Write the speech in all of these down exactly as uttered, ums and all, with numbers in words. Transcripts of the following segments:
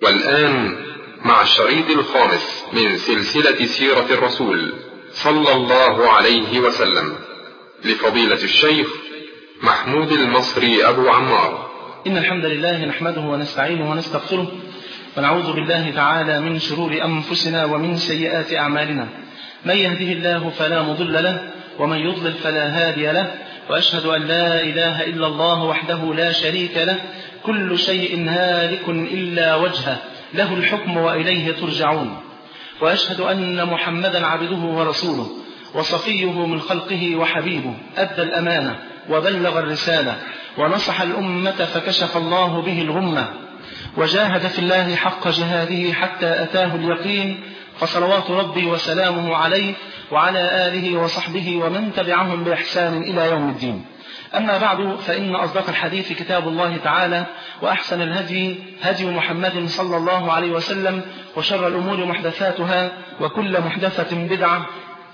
والآن مع الشريط الخامس من سلسلة سيرة الرسول صلى الله عليه وسلم لفضيلة الشيخ محمود المصري أبو عمار. إن الحمد لله نحمده ونستعينه ونستغفره ونعوذ بالله تعالى من شرور أنفسنا ومن سيئات أعمالنا. من يهده الله فلا مضل له ومن يضلل فلا هادي له، وأشهد أن لا إله إلا الله وحده لا شريك له، كل شيء هالك إلا وجهه، له الحكم وإليه ترجعون. وأشهد أن محمدا عبده ورسوله وصفيه من خلقه وحبيبه، أدى الأمانة وبلغ الرسالة ونصح الأمة فكشف الله به الغمة، وجاهد في الله حق جهاده حتى أتاه اليقين، فصلوات ربي وسلامه عليه وعلى آله وصحبه ومن تبعهم بإحسان إلى يوم الدين. أما بعد، فإن أصدق الحديث كتاب الله تعالى، وأحسن الهدي هدي محمد صلى الله عليه وسلم، وشر الأمور محدثاتها، وكل محدثة بدعة،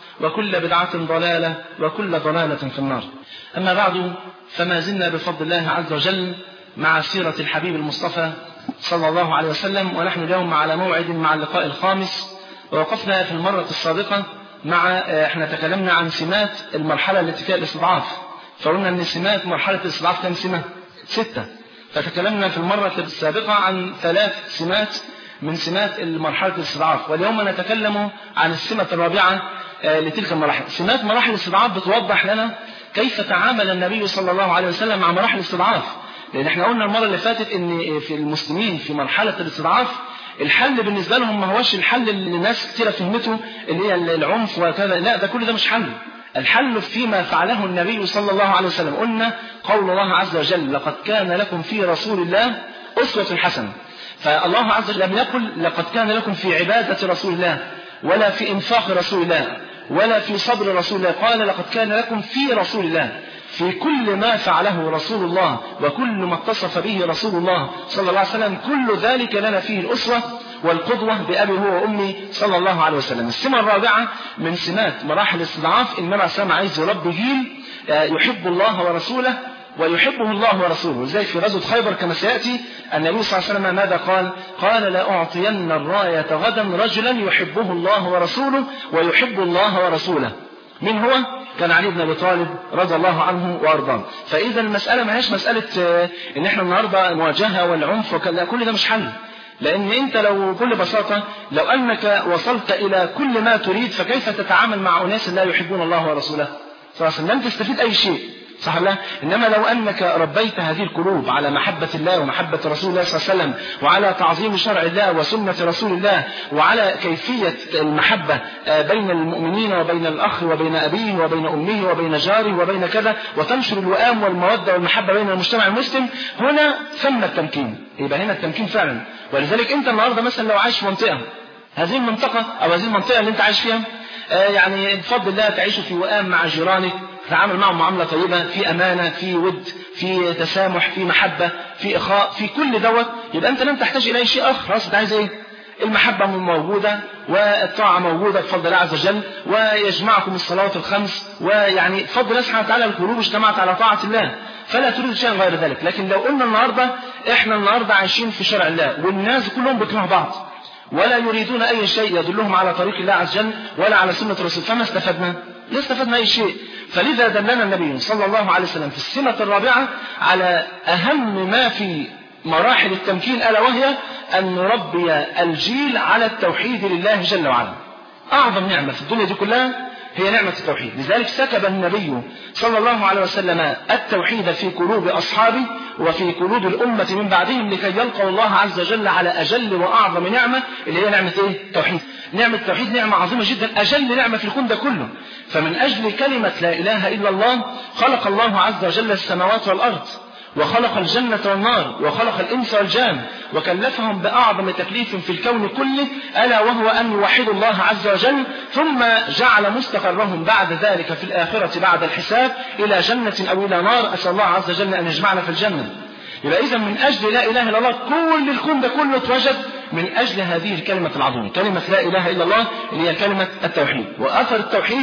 وكل بدعة ضلالة، وكل ضلالة في النار. أما بعد، فما زلنا بفضل الله عز وجل مع سيرة الحبيب المصطفى صلى الله عليه وسلم، ونحن اليوم على موعد مع اللقاء الخامس. ووقفنا في المرة السابقة مع احنا تكلمنا عن سمات المرحلة التي فيها الاستضعاف، فقلنا ان سمات مرحلة الاستضعاف كم سمة؟ ستة. فتكلمنا في المرة السابقة عن ثلاث سمات من سمات مرحلة الاستضعاف، واليوم نتكلم عن السمة الرابعة لتلك المراحل. سمات مراحل الاستضعاف بتوضح لنا كيف تعامل النبي صلى الله عليه وسلم مع مراحل الاستضعاف، لأن احنا قلنا المرة اللي فاتت ان في المسلمين في مرحلة الاستضعاف الحل بالنسبة لهم ما هوش الحل اللي الناس كتير فهمته اللي هي العنف وكذا، لا، ده كل ده مش حل. الحل فيما فعله النبي صلى الله عليه وسلم. قلنا قول الله عز وجل: لقد كان لكم في رسول الله أسوة حسنة. فالله عز وجل لم يقل لقد كان لكم في عبادة رسول الله، ولا في إنفاق رسول الله، ولا في صبر رسول الله، قال لقد كان لكم في رسول الله، في كل ما فعله رسول الله وكل ما اتصف به رسول الله صلى الله عليه وسلم، كل ذلك لنا فيه الأسوة والقدوة بأبي هو وأمي صلى الله عليه وسلم. السمة الرابعة من سمات مراحل الاستضعاف إنما السلام عايز يربي جيل يحب الله ورسوله ويحبه الله ورسوله. زي في غزوة خيبر كما سيأتي النبي صلى الله عليه وسلم ماذا قال؟ قال: لأعطين الراية غدا رجلا يحبه الله ورسوله ويحب الله ورسوله. من هو؟ كان علي بن أبي طالب رضي الله عنه وأرضاه. فإذا المسألة ما هيش مسألة إن إحنا النهاردة مواجهة والعنف وكذا، كل ده مش حل. لأن أنت لو بكل بساطة لو أنك وصلت إلى كل ما تريد، فكيف تتعامل مع أناس لا يحبون الله ورسوله؟ صراحة لن تستفيد أي شيء، صح الله؟ إنما لو أنك ربيت هذه القلوب على محبة الله ومحبة رسول الله صلى الله عليه وسلم، وعلى تعظيم شرع الله وسنة رسول الله، وعلى كيفية المحبة بين المؤمنين وبين الأخ وبين أبيه وبين أمه وبين جاره وبين كذا، وتنشر الوئام والمودة والمحبة بين المجتمع المسلم، هنا ثم التمكين. يبقى هنا التمكين فعلا. ولذلك أنت النهاردة مثلا لو عايش في منطقة، هذه المنطقة أو هذه المنطقة اللي أنت عايش فيها يعني بفضل الله تعيش في وئام مع جيرانك، تتعامل معهم معاملة طيبة، في أمانة، في ود، في تسامح، في محبة، في إخاء، في كل دوت، يبقى أنت لن تحتاج إلى أي شيء آخر. خلاص، أنت عايز إيه؟ المحبة موجودة والطاعة موجودة بفضل الله عز وجل، ويجمعكم الصلوات الخمس، ويعني بفضل الله سبحانه وتعالى القلوب اجتمعت على طاعة الله، فلا تريد شيئا غير ذلك. لكن لو قلنا النهاردة إحنا النهاردة عايشين في شرع الله والناس كلهم بيكرهوا بعض ولا يريدون أي شيء يدلهم على طريق الله عز وجل ولا على سنة رسول، فما استفدنا؟ لا استفدنا أي شيء. فلذا دلنا النبي صلى الله عليه وسلم في السنة الرابعة على أهم ما في مراحل التمكين، ألا وهي أن نربي الجيل على التوحيد لله جل وعلا. أعظم نعمة في الدنيا دي كلها هي نعمة التوحيد. لذلك سكب النبي صلى الله عليه وسلم التوحيد في قلوب أصحابه وفي قلوب الأمة من بعدهم لكي يلقوا الله عز وجل على أجل وأعظم نعمة، اللي هي نعمة إيه؟ التوحيد. نعمة التوحيد نعمة عظيمة جدا، أجل نعمة في الكون ده كله. فمن أجل كلمة لا إله إلا الله خلق الله عز وجل السماوات والأرض، وخلق الجنة والنار، وخلق الإنس والجان، وكلفهم بأعظم تكليف في الكون كله، ألا وهو أن يوحدوا الله عز وجل، ثم جعل مستقرهم بعد ذلك في الآخرة بعد الحساب إلى جنة أو إلى نار. أسأل الله عز وجل أن يجمعنا في الجنة. يبقى إذا من أجل لا إله إلا الله كل الكون ده كله اتوجد من أجل هذه الكلمة العظيمة، كلمة لا إله إلا الله اللي هي كلمة التوحيد. وأثر التوحيد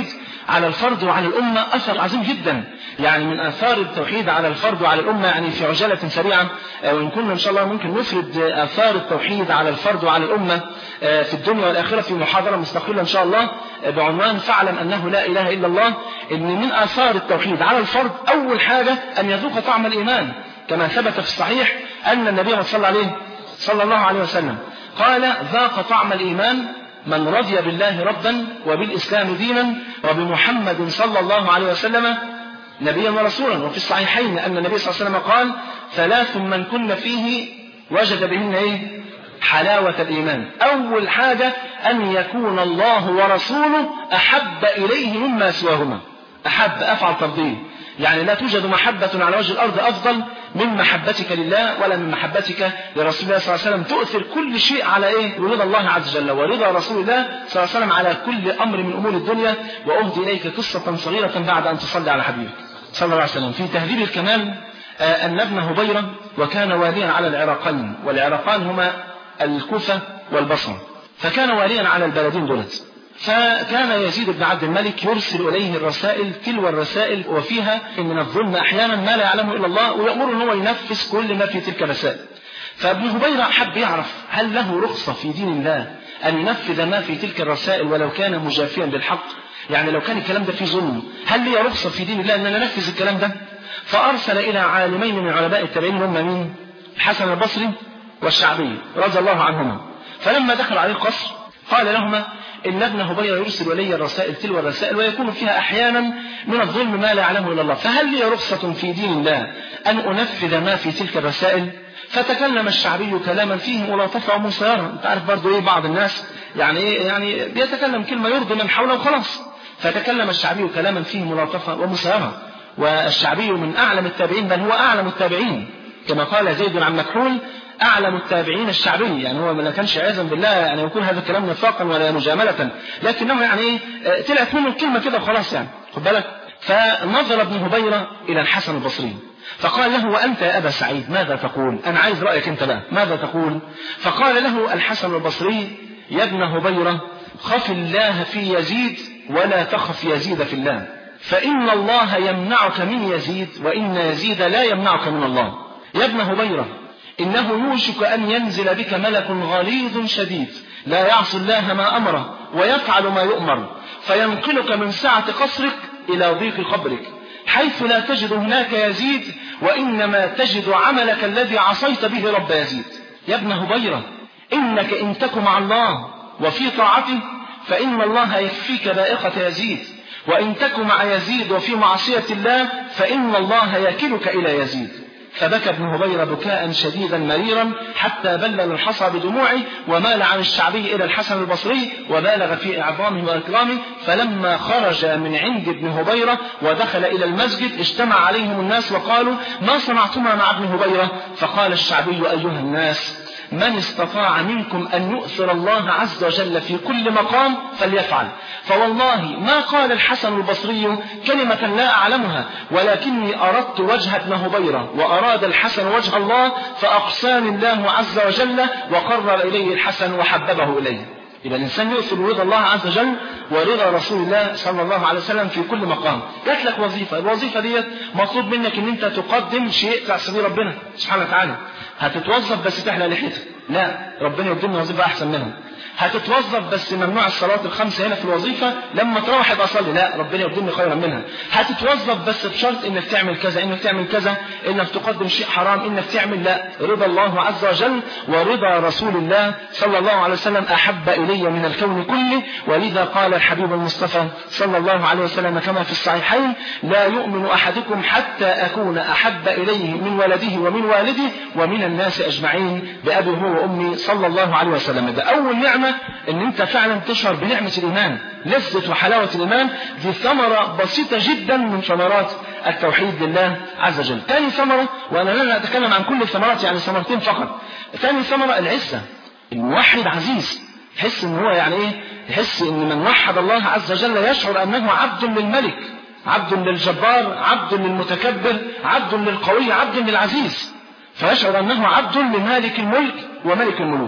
على الفرد وعلى الأمة أثر عظيم جدا. يعني من آثار التوحيد على الفرد وعلى الأمة، يعني في عجالة سريعة، وإن كنا إن شاء الله ممكن نفرد آثار التوحيد على الفرد وعلى الأمة في الدنيا والآخرة في محاضرة مستقلة إن شاء الله بعنوان فاعلم أنه لا إله إلا الله. إن من آثار التوحيد على الفرد أول حاجة أن يذوق طعم الإيمان، كما ثبت في الصحيح أن النبي صلى عليه صلى الله عليه وسلم قال: ذاق طعم الإيمان من رضي بالله ربا وبالإسلام دينا وبمحمد صلى الله عليه وسلم نبيا ورسولا. وفي الصحيحين أن النبي صلى الله عليه وسلم قال: ثلاث من كن فيه وجد بهن إيه؟ حلاوة الإيمان. أول حاجة أن يكون الله ورسوله أحب إليه مما سواهما. أحب أفعل تفضيل، يعني لا توجد محبة على وجه الأرض أفضل من محبتك لله ولا من محبتك لرسول الله صلى الله عليه وسلم. تؤثر كل شيء على إيه؟ رضا الله عز وجل ورضا رسول الله صلى الله عليه وسلم على كل أمر من أمور الدنيا. وأهدي إليك قصة صغيرة بعد أن تصلي على حبيبك صلى الله عليه وسلم. في تهذيب الكمال أن ابن هبيرة وكان واليا على العراقين، والعراقان هما الكوفة والبصرة، فكان واليا على البلدين دولت. فكان يزيد بن عبد الملك يرسل إليه الرسائل تلو الرسائل وفيها من الظلم أحيانا ما لا يعلمه إلا الله، ويأمر أنه ينفذ كل ما في تلك الرسائل. فابن هبيرة حب يعرف هل له رخصة في دين الله أن ينفذ ما في تلك الرسائل ولو كان مجافيا بالحق، يعني لو كان الكلام ده فيه ظلم هل لي رخصة في دين الله أن أنا أنفذ الكلام ده؟ فأرسل إلى عالمين من علماء التابعين هم مين؟ الحسن البصري والشعبي رضي الله عنهما. فلما دخل عليه القصر قال لهما: إن ابن هبيرة يرسل إلي الرسائل تلو الرسائل ويكون فيها أحيانا من الظلم ما لا يعلمه إلا الله، فهل لي رخصة في دين الله أن أنفذ ما في تلك الرسائل؟ فتكلم الشعبي كلاما فيه ملاطفة ومسيرة. أنت عارف برضو إيه بعض الناس يعني إيه يعني بيتكلم كلمة يرضي من حوله وخلاص. فتكلم الشعبي كلاما فيه ملاطفة ومسيرة، والشعبي من أعلم التابعين بل هو أعلم التابعين، كما قال زيد عن مكحول: أعلم التابعين الشعبي. يعني هو ما كانش عياذا بالله يعني يكون هذا الكلام نفاقا ولا مجاملة، لكنه يعني إيه طلعت منه الكلمة كده وخلاص يعني خد بالك. فنظر ابن هبيرة إلى الحسن البصري فقال له: وأنت يا أبا سعيد ماذا تقول؟ أنا عايز رأيك أنت بقى ماذا تقول؟ فقال له الحسن البصري: يا ابن هبيرة خف الله في يزيد ولا تخف يزيد في الله، فإن الله يمنعك من يزيد وإن يزيد لا يمنعك من الله. يا ابن هبيرة إنه يوشك أن ينزل بك ملك غليظ شديد لا يعصي الله ما أمره ويفعل ما يؤمر، فينقلك من سعة قصرك إلى ضيق قبرك حيث لا تجد هناك يزيد، وإنما تجد عملك الذي عصيت به رب يزيد. يا ابن هبيرة إنك إن تك مع الله وفي طاعته فإن الله يكفيك بائقة يزيد، وإن تك مع يزيد وفي معصية الله فإن الله يكلك إلى يزيد. فبكى ابن هبيرة بكاء شديدا مريرا حتى بلل الحصى بدموعه، ومال عن الشعبي إلى الحسن البصري وبالغ في إعظامه وإكرامه. فلما خرج من عند ابن هبيرة ودخل إلى المسجد اجتمع عليهم الناس وقالوا: ما صنعتما مع ابن هبيرة؟ فقال الشعبي: أيها الناس، من استطاع منكم أن يؤثر الله عز وجل في كل مقام فليفعل، فوالله ما قال الحسن البصري كلمة لا أعلمها، ولكني أردت وجه ابن هبيرة وأراد الحسن وجه الله، فأقساني الله عز وجل وقرر إليه الحسن وحببه إليه. يبقى الإنسان يؤثر رضا الله عز وجل ورضا رسول الله صلى الله عليه وسلم في كل مقام. جات لك وظيفة، الوظيفة ديت مطلوب منك ان انت تقدم شيء تعصي ربنا سبحانه وتعالى. هتتوظف بس تحلى لحيتك؟ لا، ربنا يقدمنا وظيفة احسن منها. هتتوظف بس ممنوع الصلاة الخمسة هنا في الوظيفة، لما تروح يبقى صلي، لا، ربنا يقدمني خيرا منها. هتتوظف بس بشرط انك تعمل كذا، انك تعمل كذا، انك تقدم شيء حرام، انك تعمل، لا، رضا الله عز وجل ورضا رسول الله صلى الله عليه وسلم أحب إلي من الكون كله. ولذا قال الحبيب المصطفى صلى الله عليه وسلم كما في الصحيحين: لا يؤمن أحدكم حتى أكون أحب إليه من ولده ومن والده ومن الناس أجمعين بأبي هو وأمي صلى الله عليه وسلم. ده أول نعمة ان انت فعلا تشعر بنعمة الايمان، لذة وحلاوة الايمان. دي ثمرة بسيطة جدا من ثمرات التوحيد لله عز وجل. ثاني ثمرة، وانا لن اتكلم عن كل الثمرات، يعني ثمرتين فقط. ثاني ثمرة العزة. الموحد عزيز، يحس ان هو يعني ايه، يحس ان من وحد الله عز وجل يشعر انه عبد للملك، عبد للجبار، عبد للمتكبر، عبد للقوي، عبد للعزيز، فيشعر انه عبد لمالك الملك وملك الملوك.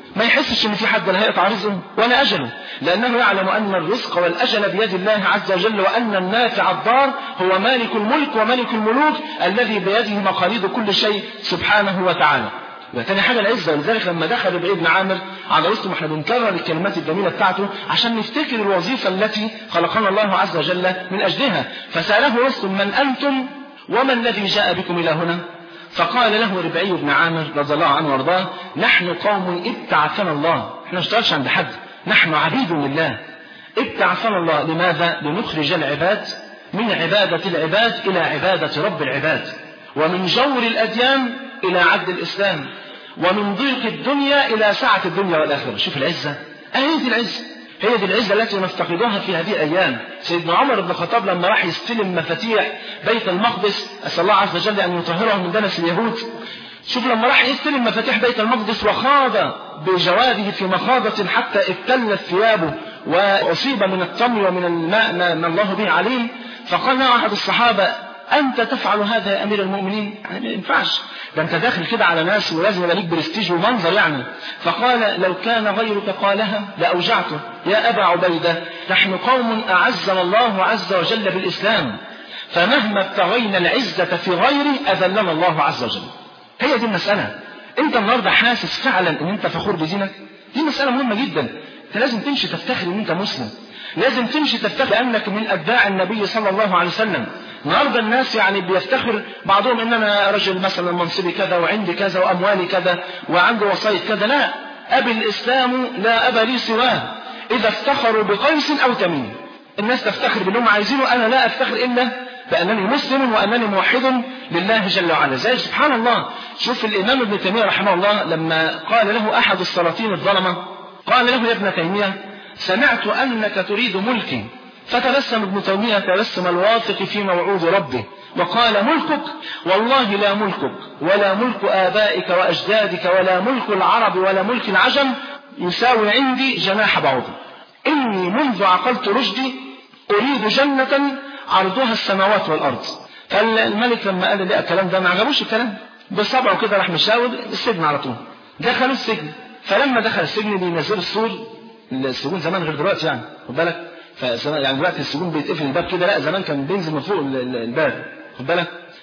ما يحسش ان في حد لا هيقطع رزقه ولا اجله، لانه يعلم ان الرزق والاجل بيد الله عز وجل، وان النافع الضار هو مالك الملك وملك الملوك الذي بيده مقاليد كل شيء سبحانه وتعالى. وثاني حاجه العزه، ولذلك لما دخل ربعي بن عامر على رستم، احنا بنكرر الكلمات الجميله بتاعته عشان نفتكر الوظيفه التي خلقنا الله عز وجل من اجلها. فساله رستم: من انتم وما الذي جاء بكم الى هنا؟ فقال له ربعي بن عامر رضي الله عنه وارضاه: نحن قوم ابتعثنا الله، احنا ما نشتغلش عند حد، نحن عبيد لله، ابتعثنا الله. لماذا؟ لنخرج العباد من عبادة العباد إلى عبادة رب العباد، ومن جور الأديان إلى عدل الإسلام، ومن ضيق الدنيا إلى سعة الدنيا والآخرة. شوف العزة، هي دي العزة، هي دي العزة التي نفتقدها في هذه الأيام. سيدنا عمر بن الخطاب لما راح يستلم مفاتيح بيت المقدس، أسأل الله عز وجل أن يطهره من دنس اليهود، شوف لما راح يستلم مفاتيح بيت المقدس وخاض بجواده في مخاضة حتى ابتلت ثيابه وأصيب من الطمي ومن الماء ما الله به عليه، فقال له أحد الصحابة: أنت تفعل هذا يا أمير المؤمنين؟ يعني ما ينفعش، ده أنت داخل كده على ناس ولازم يبقى ليك برستيج ومنظر يعني. فقال: لو كان غيرك قالها لأوجعته يا أبا عبيدة، نحن قوم أعزنا الله عز وجل بالإسلام، فمهما ابتغينا العزة في غيره أذلنا الله عز وجل. هي دي المسألة. أنت النهارده حاسس فعلا أن أنت فخور بدينك؟ دي مسألة مهمة جدا. أنت لازم تمشي تفتخر أن أنت مسلم، لازم تمشي تفتخر أنك من أتباع النبي صلى الله عليه وسلم. النهارده الناس يعني بيفتخر بعضهم ان انا رجل مثلا منصبي كذا وعندي كذا واموالي كذا وعندي وصاية كذا. لا، ابي الاسلام لا ابا لي سواه. اذا افتخروا بقيس او تميم، الناس تفتخر باللي هم عايزينه، انا لا افتخر الا بانني مسلم وانني موحد لله جل وعلا. زي سبحان الله، شوف الامام ابن تيميه رحمه الله لما قال له احد السلاطين الظلمه، قال له: يا ابن تيميه، سمعت انك تريد ملكي. فتبسم ابن تيمية تبسم الواثق في موعود ربه وقال: ملكك؟ والله لا ملكك ولا ملك آبائك وأجدادك ولا ملك العرب ولا ملك العجم يساوي عندي جناح بعوضة. إني منذ عقلت رشدي أريد جنة عرضها السماوات والأرض. فالملك لما قال لي الكلام ده ما عجبوش الكلام، بصبعه كده راح مشاور السجن على طول. دخلوا السجن، فلما دخل السجن بينزلوا السور. السجون زمان غير دلوقتي يعني، خد بالك، يعني دلوقتي السجون بيتقفل الباب كده، لا زمان كان بينزل من فوق الباب، خد بالك.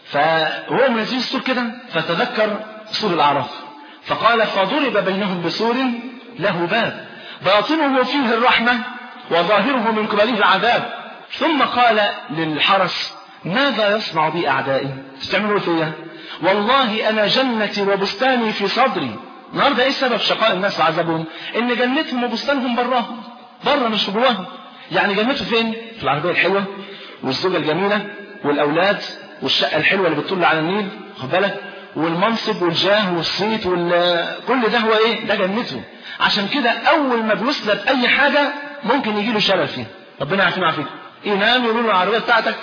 فهو منزل السور كده فتذكر سور الأعراف، فقال: فضرب بينهم بسور له باب باطنه فيه الرحمة وظاهره من قبله العذاب. ثم قال للحرس: ماذا يصنع بي أعدائي؟ تستعملوا فيها؟ والله أنا جنتي وبستاني في صدري. النهارده ايه سبب شقاء الناس وعذابهم؟ ان جنتهم وبستانهم براهم، بره مش جواهم. يعني جنته فين؟ في العربية الحلوة والزوجة الجميلة والأولاد والشقة الحلوة اللي بتطل على النيل، خد بالك، والمنصب والجاه والصيت وكل ده هو ايه؟ ده جنته. عشان كده أول ما بيسلب أي حاجة ممكن يجي له شلل فيها، ربنا يعافينا ويعافيكم. ينام يقولوا له العربية بتاعتك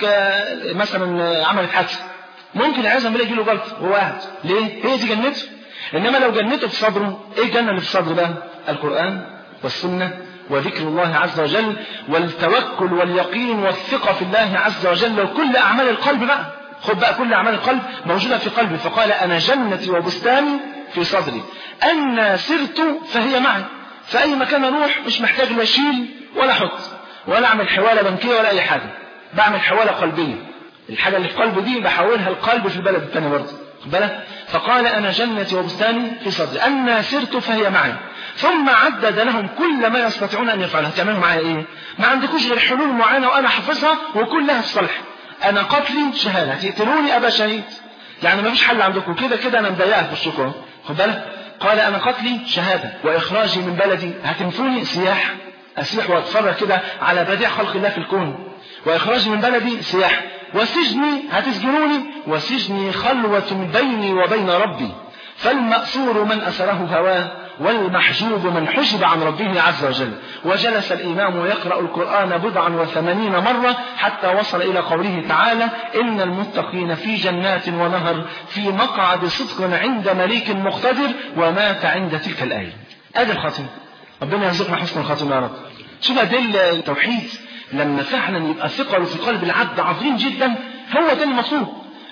مثلا عملت حادثة، ممكن العياذ بالله يجي له جلطة وهو قاعد. ليه؟ هي دي جنته. إنما لو جنته في صدره، إيه الجنة اللي في صدره بقى؟ القرآن والسنة وذكر الله عز وجل والتوكل واليقين والثقة في الله عز وجل وكل أعمال القلب بقى. خد بقى كل أعمال القلب موجودة في قلبي. فقال: أنا جنتي وبستاني في صدري، أنا سرت فهي معي. في أي مكان أروح مش محتاج لا أشيل ولا أحط ولا أعمل حوالة بنكية ولا أي حاجة، بعمل حوالة قلبية. الحاجة اللي في قلبي دي بحولها القلب في البلد الثاني برضه، خد بالك. فقال: أنا جنتي وبستاني في صدري، أنا سرت فهي معي. ثم عدد لهم كل ما يستطيعون أن يفعلها. تعملوا معايا إيه؟ ما عندكوش غير حلول معينة وأنا حافظها وكلها في صالح. أنا قتلي شهادة، تقتلوني أبا شهيد. يعني ما فيش حل عندكم، كده كده أنا مضيعها في الشكر، خد بالك. قال: أنا قتلي شهادة وإخراجي من بلدي، هتنفوني سياح، أسيح وأتفرج كده على بديع خلق الله في الكون، وإخراجي من بلدي سياح، وسجني هتسجنوني، وسجني خلوة بيني وبين ربي، فالمأسور من أسره هواه والمحجوب من حجب عن ربه عز وجل. وجلس الإمام يقرأ القرآن بضعا وثمانين مرة حتى وصل إلى قوله تعالى: إن المتقين في جنات ونهر في مقعد صدق عند مليك مقتدر. ومات عند تلك الآية. هذه الخاتمة، ربنا يرزقنا حسن الخاتمة يا رب. شوف أدل التوحيد لما فعلا يبقى ثقله في قلب العبد عظيم جدا، هو ده المطلوب.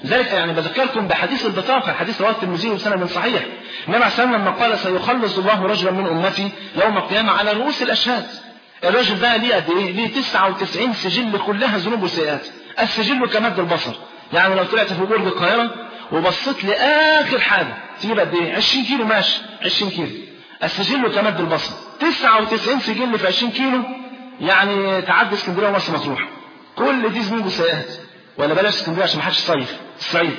ذلك يعني بذكركم بحديث البطاقة، حديث رواه الترمذي وسند صحيح. النبي عليه الصلاة والسلام لما قال سيخلص الله رجلا من أمتي يوم القيامة على رؤوس الأشهاد. الرجل ده ليه قد إيه؟ ليه تسعة وتسعين سجل كلها ذنوب وسيئات. السجل كمد البصر، يعني لو طلعت في برج القاهرة وبصيت لآخر حاجة تجيب قد إيه؟ عشرين كيلو ماشي، عشرين كيلو. السجل كمد البصر، تسعة وتسعين سجل في عشرين كيلو، يعني تعدي اسكندرية ومرسى مطروح. كل دي ذنوب وسيئات. ولا بلاش اسكندرية عشان ما حدش صيف، الصعيد.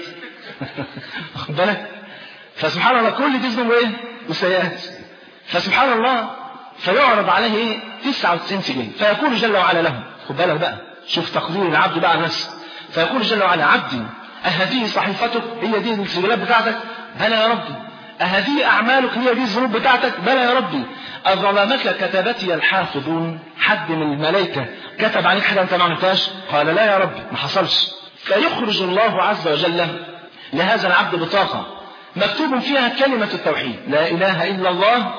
واخد بالك؟ فسبحان الله كل دي ذنوب ايه؟ وسيئات. فسبحان الله فيعرض عليه ايه؟ تسعة وتسعين سجل، فيقول جل وعلا له، خد بالك بقى، شوف تقدير العبد بقى على نفسه. فيقول جل وعلا: عبدي أهذه صحيفتك؟ هي دي السجلات بتاعتك؟ بلى يا ربي. أهذه أعمالك؟ هي دي الذنوب بتاعتك؟ بلى يا ربي. أظلمك كتبتي الحافظون؟ حد من الملائكة كتب عليك حاجة أنت ما عملتهاش؟ قال: لا يا ربي، ما حصلش. فيخرج الله عز وجل لهذا العبد بطاقة مكتوب فيها كلمة التوحيد: لا إله إلا الله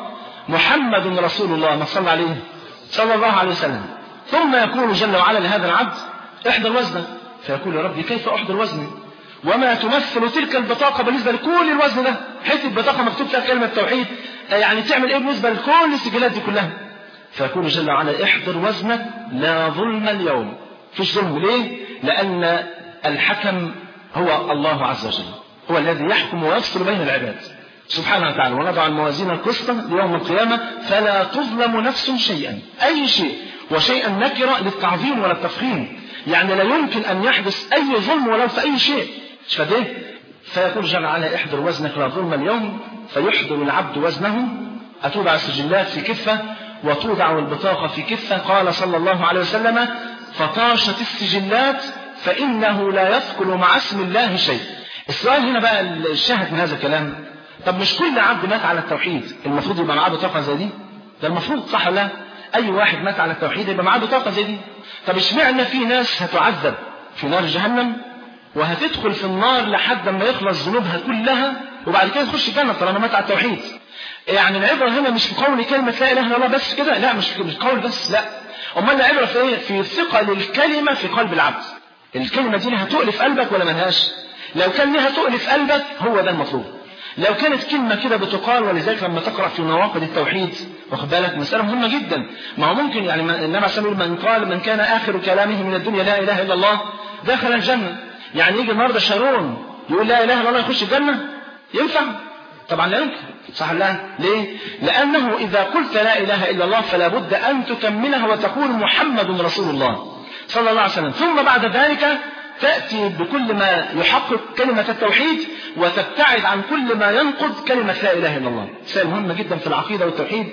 محمد رسول الله، ما صلى عليه صلى الله عليه وسلم. ثم يقول جل وعلا لهذا العبد: احضر وزنك. فيقول: يا ربي كيف أحضر وزني؟ وما تمثل تلك البطاقة بالنسبة لكل الوزن ده؟ حتة بطاقة مكتوب فيها كلمة توحيد، يعني تعمل ايه بالنسبة لكل السجلات دي كلها؟ فيقول جل وعلا: احضر وزنك، لا ظلم اليوم. فيش ظلم. ليه؟ لأن الحكم هو الله عز وجل، هو الذي يحكم ويفصل بين العباد سبحانه وتعالى. ونضع الموازين القسط ليوم القيامة فلا تظلم نفس شيئا، أي شيء، وشيئا نكرة للتعظيم ولا التفخيم، يعني لا يمكن أن يحدث أي ظلم ولو في أي شيء. مش فده؟ فيقول جل وعلا: احضر وزنك لا ظلم اليوم. فيحضر العبد وزنه، أتوضع السجلات في كفة وتوضع البطاقة في كفة. قال صلى الله عليه وسلم: فطاشت السجلات فإنه لا يثقل مع اسم الله شيء. السؤال هنا بقى الشاهد من هذا الكلام: طب مش كل عبد مات على التوحيد المفروض يبقى معاه بطاقة زي دي؟ ده المفروض، صح ولا لا؟ أي واحد مات على التوحيد يبقى معاه بطاقة زي دي. طب اشمعنى في ناس هتعذب في نار جهنم وهتدخل في النار لحد ما يخلص ذنوبها كلها وبعد كده تخش الجنة طالما مات على التوحيد؟ يعني العبرة هنا مش في قول كلمة لا إله إلا الله بس كده، لا، مش في قول بس، لا. أمال العبرة في إيه؟ في ثقل الكلمة في قلب العبد. الكلمة دي هتؤلف قلبك ولا منهاش؟ لو كان لها تؤلف قلبك هو ده المطلوب. لو كانت كلمة كده بتقال، ولذلك لما تقرأ في نواقض التوحيد، واخد بالك، مسألة مهمة جدا. ما هو ممكن يعني النبي عليه الصلاة والسلام من قال: من كان آخر كلامه من الدنيا لا إله إلا الله دخل الجنة. يعني يجي النهارده شارون يقول لا إله إلا الله يخش الجنة؟ ينفع؟ طبعا لا يمكن، صح ولا؟ ليه؟ لأنه إذا قلت لا إله إلا الله فلا بد أن تكملها وتقول محمد رسول الله صلى الله عليه وسلم، ثم بعد ذلك تأتي بكل ما يحقق كلمة التوحيد وتبتعد عن كل ما ينقض كلمة لا إله إلا الله. مسائل مهمة جدا في العقيدة والتوحيد.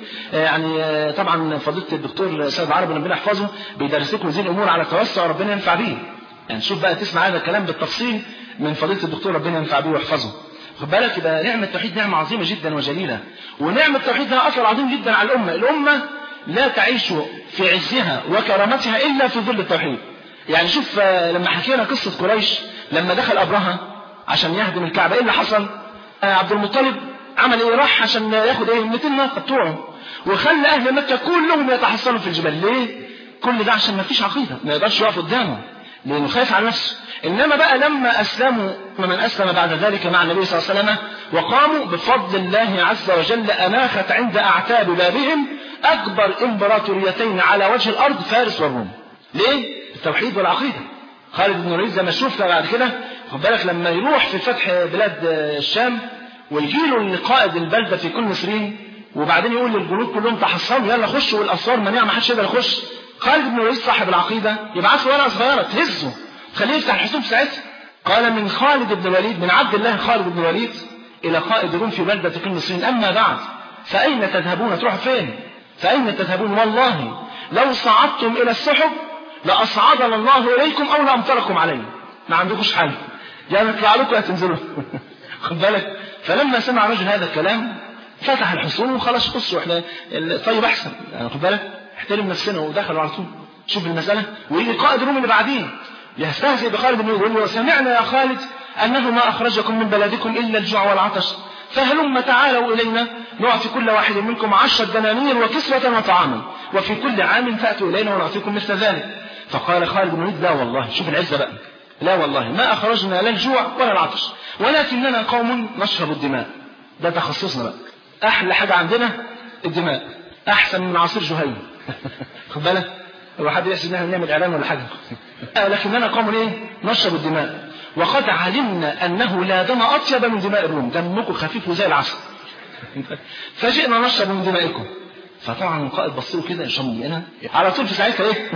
يعني طبعا فضيلة الدكتور سيد عربي ربنا يحفظه بيدرس لكم هذه الأمور على توسع، ربنا ينفع به. يعني شوف بقى تسمع هذا الكلام بالتفصيل من فضيلة الدكتور ربنا ينفع به ويحفظه. خد بالك، يبقى نعمة التوحيد نعمة عظيمة جدا وجليلة، ونعمة التوحيد لها أثر عظيم جدا على الأمة. الأمة لا تعيش في عزها وكرامتها إلا في ظل التوحيد. يعني شوف لما حكينا قصة قريش لما دخل أبرهة عشان يهدم الكعبة، إيه اللي حصل؟ عبد المطلب عمل إيه؟ راح عشان ياخد إيه؟ مئتين ناقة بتوعه، وخلى أهل مكة كلهم يتحصنوا في الجبال. ليه؟ كل ده عشان ما فيش عقيدة، ما يقدرش يقف قدامه لأنه خايف على نفسه. إنما بقى لما أسلموا ومن أسلم بعد ذلك مع النبي صلى الله عليه وسلم وقاموا بفضل الله عز وجل أناخت عند أعتاب بابهم أكبر إمبراطوريتين على وجه الأرض، فارس والروم. ليه؟ التوحيد والعقيدة. خالد بن الوليد زي ما شفنا بعد كده، خد بالك، لما يروح في فتح بلاد الشام ويجيله القائد البلدة في كل مصرين وبعدين يقول للجنود كلهم تحصنوا يلا خشوا والأسوار منيعة ما حدش يقدر يخش، خالد بن الوليد صاحب العقيدة يبعث ورقة صغيرة تهزه تخليه يفتح الحصون ساعتها. قال: من خالد بن الوليد، من عبد الله خالد بن الوليد إلى قائد الروم في بلدة كل مصرين، أما بعد فأين تذهبون؟ تروحوا فين؟ فأين تذهبون؟ والله لو صعدتم إلى السحب لأصعدنا الله إليكم أو لأمطركم عليه، ما عندكوش حل، يعني نطلع لكم يا تنزلوا. خد بالك. فلما سمع رجل هذا الكلام فتح الحصون وخلاص قصوا احنا طيب أحسن، يعني خد بالك، احترم نفسنا، ودخلوا على طول. شوف المسألة. ويجي قائد الروم اللي بعدين يستهزئ بخالد بن الوليد ويقول: سمعنا يا خالد أنه ما أخرجكم من بلدكم إلا الجوع والعطش، فهلم تعالوا إلينا نعطي كل واحد منكم عشرة دنانير وكسوة وطعاما، وفي كل عام تأتوا إلينا ونعطيكم مثل ذلك. فقال خالد بن الوليد: لا والله، شوف العزة بقى، لا والله ما أخرجنا لا الجوع ولا العطش، ولكننا قوم نشرب الدماء. ده تخصصنا بقى، أحلى حاجة عندنا الدماء، أحسن من عصير جهينة. خد بالك، لو حد يحسب إن نعمل إعلان ولا حاجة. لكننا قوم إيه؟ نشرب الدماء، وقد علمنا أنه لا دم أطيب من دماء الروم، دمكم خفيف زي العسل. فجئنا نشرب من دمائكم. فطبعا القائد بصوا كده يشمنا على طول. في ساعتها ايه؟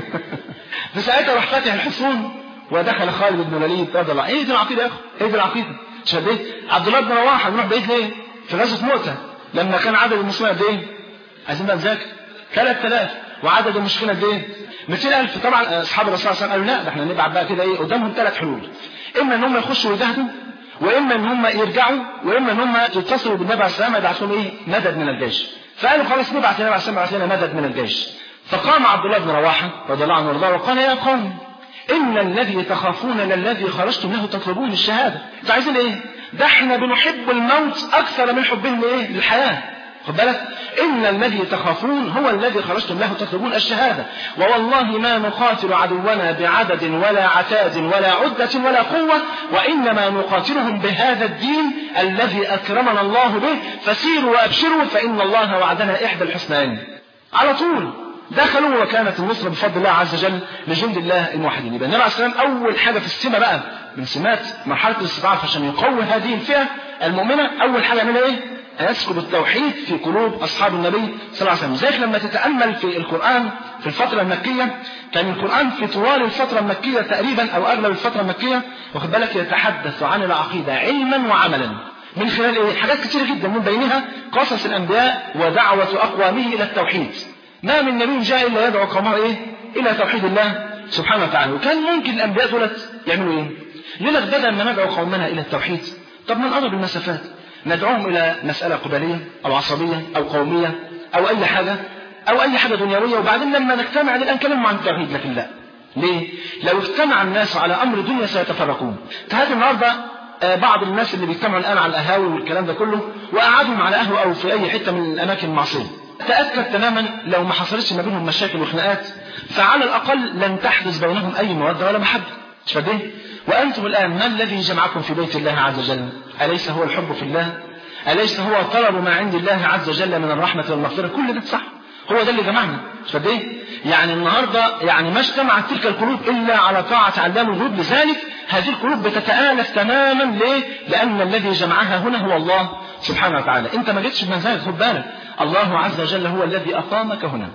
في ساعتها راح فاتح الحصون ودخل خالد بن الوليد رضي الله عنه. ايه دي العقيده يا اخو؟ ايه دي العقيده؟ شبيه عبد الله بن رواحه نروح بعيد ليه؟ في غزوه مؤتة لما كان عدد المسلمين قد ايه؟ عايزين بقى نذاكر ثلاثة آلاف وعدد المشركين قد ايه؟ مئتين ألف. طبعا اصحاب الرسول صلى الله عليه وسلم قالوا لا ده احنا نبعت بقى كده ايه قدامهم ثلاث حلول، اما ان هم يخشوا ويجاهدوا، واما ان هم يرجعوا، واما ان هم يتصلوا بالنبي عليه السلام يبعث لهم ايه؟ مدد من الجيش. فقالوا خلاص نبعث للنبي عليه السلام يبعث لنا مدد من الجيش. فقام عبد الله بن رواحه رضي الله عنه وارضاه وقال يا قوم ان الذي تخافون للذي خرجتم له تطلبون الشهاده. انتوا عايزين ايه؟ ده احنا بنحب الموت اكثر من حبنا لايه؟ للحياه. خد بالك، ان الذي تخافون هو الذي خرجتم له تطلبون الشهاده، ووالله ما نقاتل عدونا بعدد ولا عتاد ولا عده ولا قوه، وانما نقاتلهم بهذا الدين الذي اكرمنا الله به، فسيروا وابشروا فان الله وعدنا احدى الحسنين. على طول دخلوا وكانت النصره بفضل الله عز وجل لجند الله الموحدين. يبقى النبي عليه الصلاه والسلام اول حاجه في السمه بقى من سمات مرحله الاستضعاف عشان يقوي هذه الفئه المؤمنه، اول حاجه يعملها ايه؟ يسكب التوحيد في قلوب أصحاب النبي صلى الله عليه وسلم. زيك لما تتأمل في القرآن في الفترة المكية، كان القرآن في طوال الفترة المكية تقريبا أو أغلب الفترة المكية واخد بالك يتحدث عن العقيدة علما وعملا من خلال إيه؟ حاجات كتيرة جدا من بينها قصص الأنبياء ودعوة أقوامه إلى التوحيد. ما من نبي جاء إلا يدعو قومه إيه؟ إلى توحيد الله سبحانه وتعالى. وكان ممكن الأنبياء دولت يعملوا إيه؟ يقول لك بدل ما ندعو قومنا إلى التوحيد، طب من أقرب المسافات ندعوهم إلى مسألة قبلية أو عصبية أو قومية أو أي حاجة أو أي حاجة دنيوية، وبعدين لما نجتمع الآن نتكلم عن التوحيد. لكن لا، ليه؟ لو اجتمع الناس على أمر دنيا سيتفرقون. هذا النهارده بعض الناس اللي بيجتمعوا الآن على القهاوي والكلام ده كله وقعدهم على قهوة أو في أي حتة من الأماكن المعصية، تأكد تماما لو ما حصلتش ما بينهم مشاكل وخناقات فعلى الأقل لن تحدث بينهم أي مودة ولا محبة. مش فاهم؟ وأنتم الآن ما الذي جمعكم في بيت الله عز وجل؟ أليس هو الحب في الله؟ أليس هو طلب ما عند الله عز وجل من الرحمة والمغفرة؟ كل ده صح، هو ده اللي جمعنا. فده يعني النهارده يعني ما اجتمعت تلك القلوب إلا على طاعة علام الغيوب، لذلك هذه القلوب بتتآلف تماما. ليه؟ لأن الذي جمعها هنا هو الله سبحانه وتعالى. أنت ما جيتش بمزاجك، خد بالك الله عز وجل هو الذي أقامك هنا.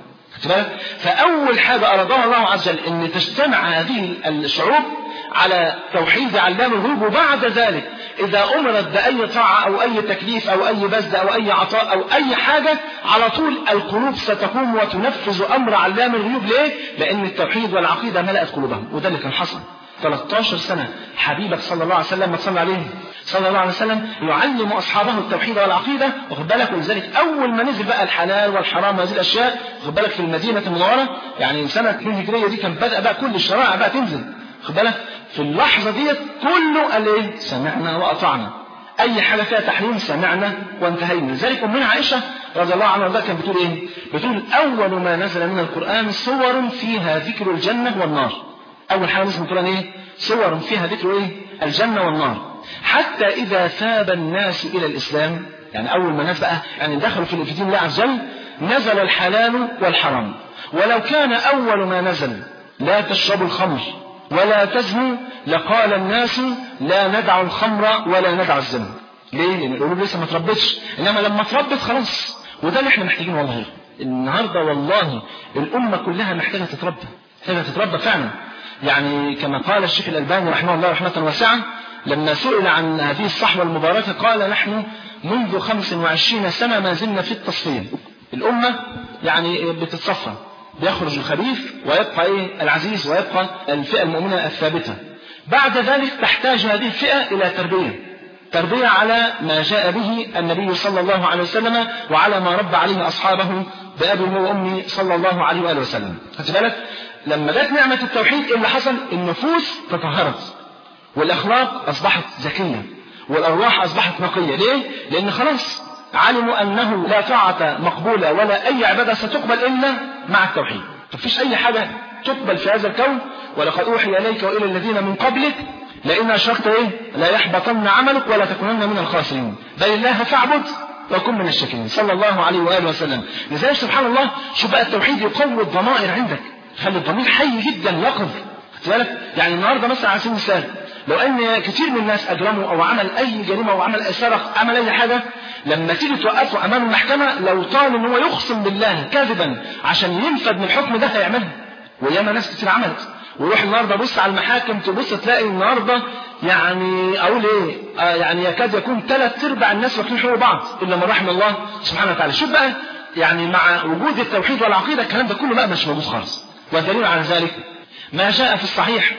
فأول حاجة أرادها الله عز وجل أن تجتمع هذه الشعوب على توحيد علام الغيوب، وبعد ذلك إذا أمرت بأي طاعة أو أي تكليف أو أي بذل أو أي عطاء أو أي حاجة على طول القلوب ستقوم وتنفذ أمر علام الغيوب. ليه؟ لأن التوحيد والعقيدة ملأت قلوبهم، وده اللي كان حصل. ثلاثة عشر سنة حبيبك صلى الله عليه وسلم صلى عليه صلى الله عليه وسلم يعلم أصحابه التوحيد والعقيدة، واخد بالك. ولذلك أول ما نزل بقى الحلال والحرام وهذه الأشياء واخد بالك في المدينة المنورة، يعني سنة اثنين هجرية دي كان بدأ بقى كل الشرائع بقى تنزل، واخد بالك. في اللحظة ديت كله قال إيه؟ سمعنا وأطعنا. أي حاجة فيها تحريم سمعنا وانتهينا. لذلك أمنا عائشة رضي الله عنها وارضاها كانت بتقول إيه؟ بتقول أول ما نزل من القرآن صور فيها ذكر الجنة والنار. أول حاجة نزل من القرآن إيه؟ صور فيها ذكر إيه؟ الجنة والنار. حتى إذا ثاب الناس إلى الإسلام، يعني أول ما الناس بقى يعني دخلوا في دين الله عز وجل، نزل الحلال والحرام. ولو كان أول ما نزل لا تشربوا الخمر ولا تزنوا لقال الناس لا ندع الخمر ولا ندع الزنا. ليه؟ لأن القلوب لسه ما تربتش، إنما لما تربت خلاص. وده اللي احنا محتاجين والله النهارده. والله الأمة كلها محتاجة تتربى، محتاجة تتربى فعلا. يعني كما قال الشيخ الألباني رحمه الله رحمة واسعة لما سئل عن هذه الصحوة المباركة قال نحن منذ خمس وعشرين سنة ما زلنا في التصفية. الأمة يعني بتتصفى، بيخرج الخبيث ويبقى إيه العزيز ويبقى الفئة المؤمنة الثابتة. بعد ذلك تحتاج هذه الفئة إلى تربية، تربية على ما جاء به النبي صلى الله عليه وسلم وعلى ما ربى عليه أصحابه بأبي وأمي صلى الله عليه وآله وسلم. خدت بالك؟ لما جت نعمة التوحيد إيه اللي حصل؟ النفوس تطهرت والأخلاق أصبحت زكية والأرواح أصبحت نقية. ليه؟ لأن خلاص علموا أنه لا طاعة مقبولة ولا أي عبادة ستقبل إلا مع التوحيد. مفيش أي حاجة تقبل في هذا الكون ولقد أوحي إليك وإلى الذين من قبلك لئن أشركت إيه لا يحبطن عملك ولا تكونن من الخاسرين بل الله فاعبد وكن من الشاكرين صلى الله عليه وآله وسلم. لذلك سبحان الله شوف بقى التوحيد يقوي الضمائر عندك، خلي الضمير حي جدا يقظ. يعني النهارده مثلا على سبيل المثال لو ان كتير من الناس اجرموا او عمل اي جريمه او عمل سرق عمل اي حاجه، لما تيجي توقفه امام المحكمه لو طال ان هو يقسم بالله كذبا عشان ينفذ من الحكم ده هيعملها. وياما ناس كتير عملت. ويروح النهارده بص على المحاكم تبص تلاقي النهارده يعني اقول ايه آه يعني يكاد يكون ثلاث ارباع الناس واكلين حقوق بعض الا من رحم الله سبحانه وتعالى. شوف بقى يعني مع وجود التوحيد والعقيده الكلام ده كله بقى مش موجود خالص. والدليل على ذلك ما جاء في الصحيح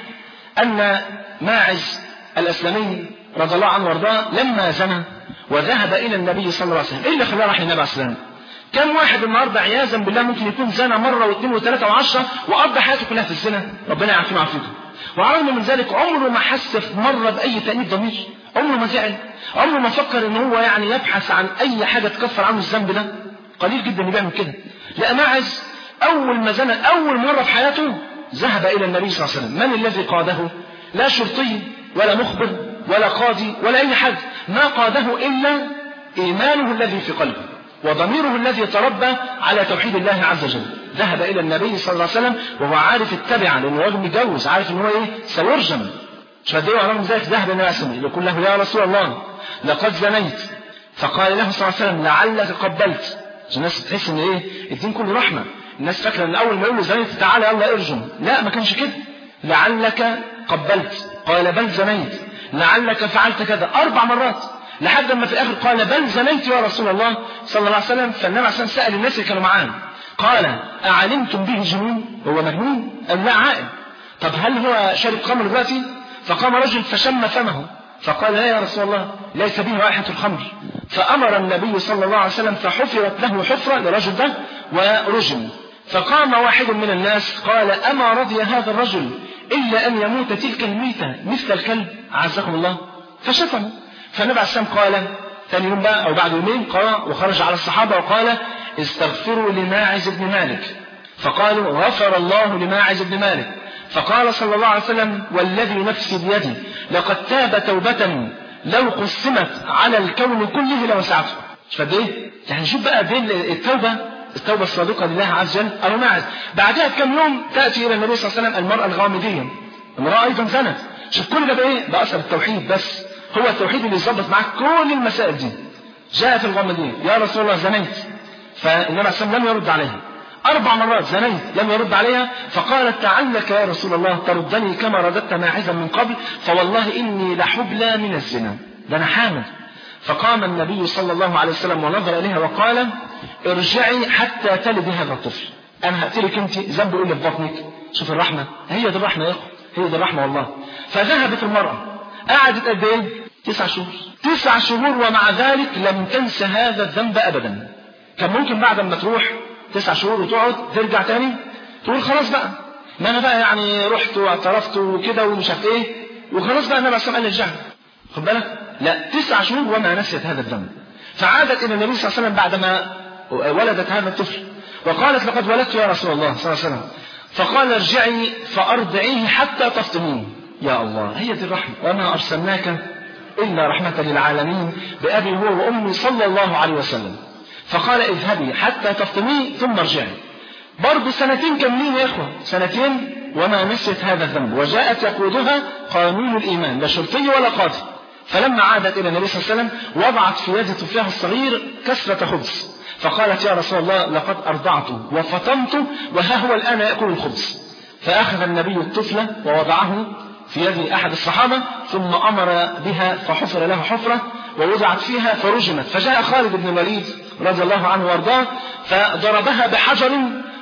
أن ماعز الأسلمي رضي الله عنه وارضاه لما زنى وذهب إلى النبي صلى الله عليه وسلم، إيه اللي خلاه راح للنبي عليه السلام؟ كم واحد النهارده عياذا بالله ممكن يكون زنى مرة واثنين وثلاثة وعشرة وقضى حياته كلها في الزنا، ربنا يعافينا ويعافيكم. وعلى من ذلك عمره ما حس في مرة بأي تأنيب ضمير، عمره ما زعل، عمره ما فكر إن هو يعني يبحث عن أي حاجة تكفر عنه الذنب ده. قليل جدا اللي بيعمل كده. لا ماعز أول ما زنى أول مرة في حياته ذهب إلى النبي صلى الله عليه وسلم. من الذي قاده؟ لا شرطي ولا مخبر ولا قاضي ولا أي حد، ما قاده إلا إيمانه الذي في قلبه وضميره الذي تربى على توحيد الله عز وجل. ذهب إلى النبي صلى الله عليه وسلم وهو عارف التبع لأنه راجل متجوز، عارف إن هو إيه سيرجم. شديه على رغم ذلك ذهب إلى النبي صلى الله عليه وسلم يقول له يا رسول الله لقد زنيت. فقال له صلى الله عليه وسلم لعلك قبلت. الناس تحس إن إيه الدين كله رحمة. الناس فاكره ان اول ما يقول له زنيت تعالى يلا ارجم، لا ما كانش كده. لعلك قبلت، قال بل زنيت، لعلك فعلت كذا اربع مرات لحد ما في الاخر قال بل زنيت يا رسول الله صلى الله عليه وسلم. فالنبي عليه الصلاه والسلام سال الناس اللي كانوا معاه قال اعلمتم به جنون؟ هو مجنون؟ قال لا عاقل. طب هل هو شارب خمر دلوقتي؟ فقام رجل فشم فمه فقال لا يا رسول الله ليس به رائحه الخمر. فامر النبي صلى الله عليه وسلم فحفرت له حفره للرجل ده ورجم. فقام واحد من الناس قال أما رضي هذا الرجل إلا أن يموت تلك الميتة مثل الكلب عزكم الله. فشتمه. فالنبي عليه السلام قال ثاني يوم بقى أو بعد يومين قرأ وخرج على الصحابة وقال استغفروا لماعز بن مالك. فقالوا غفر الله لماعز بن مالك. فقال صلى الله عليه وسلم والذي نفسي بيدي لقد تاب توبة لو قسمت على الكون كله لوسعته. فده يعني شوف بقى بين التوبة التوبة الصادقة لله عز وجل أو ماعز. بعدها بكم يوم تأتي إلى النبي صلى الله عليه وسلم المرأة الغامدية، المرأة أيضا زنت. شوف كل ده بإيه؟ بأثر التوحيد. بس هو التوحيد اللي يظبط معاك كل المسائل دي. جاءت الغامدية يا رسول الله زنيت. فالنبي عليه الصلاة والسلام لم يرد عليها. أربع مرات زنيت لم يرد عليها. فقالت تعلك يا رسول الله تردني كما رددت ماعزا من قبل فوالله إني لحبلى من الزنا، ده أنا حامل. فقام النبي صلى الله عليه وسلم ونظر إليها وقال ارجعي حتى تلد هذا الطفل، أنا هقتلك أنت ذنب إيه اللي في بطنك. شوف الرحمة، هي دي الرحمة يا أخو، هي دي الرحمة والله. فذهبت المرأة قعدت قد إيه؟ تسع شهور تسع شهور ومع ذلك لم تنسى هذا الذنب أبدا. كان ممكن بعد ما تروح تسع شهور وتقعد ترجع تاني تقول خلاص بقى ما أنا بقى يعني رحت واعترفت وكده ومش عارف إيه وخلاص بقى النبي عليه الصلاة والسلام قال ارجعي. خد بالك، لا تسع شهور وما نسيت هذا الذنب. فعادت إلى النبي صلى الله عليه وسلم بعدما ولدت هذا الطفل وقالت لقد ولدت يا رسول الله صلى الله عليه وسلم. فقال ارجعي فأرضعيه حتى تفطميه. يا الله، هي دي الرحمة. وما أرسلناك إلا رحمة للعالمين بأبي هو وأمي صلى الله عليه وسلم. فقال اذهبي حتى تفطميه ثم ارجعي. برضو سنتين كاملين يا إخوة، سنتين وما نسيت هذا الذنب. وجاءت يقودها قانون الإيمان لا شرطي ولا قاضي. فلما عادت إلى النبي صلى الله عليه وسلم وضعت في يد طفلها الصغير كسرة خبز. فقالت يا رسول الله لقد أرضعته وفطمته وها هو الآن يأكل الخبز. فأخذ النبي الطفل ووضعه في يد أحد الصحابة ثم أمر بها فحفر له حفرة ووضعت فيها فرجمت. فجاء خالد بن الوليد رضي الله عنه وارضاه فضربها بحجر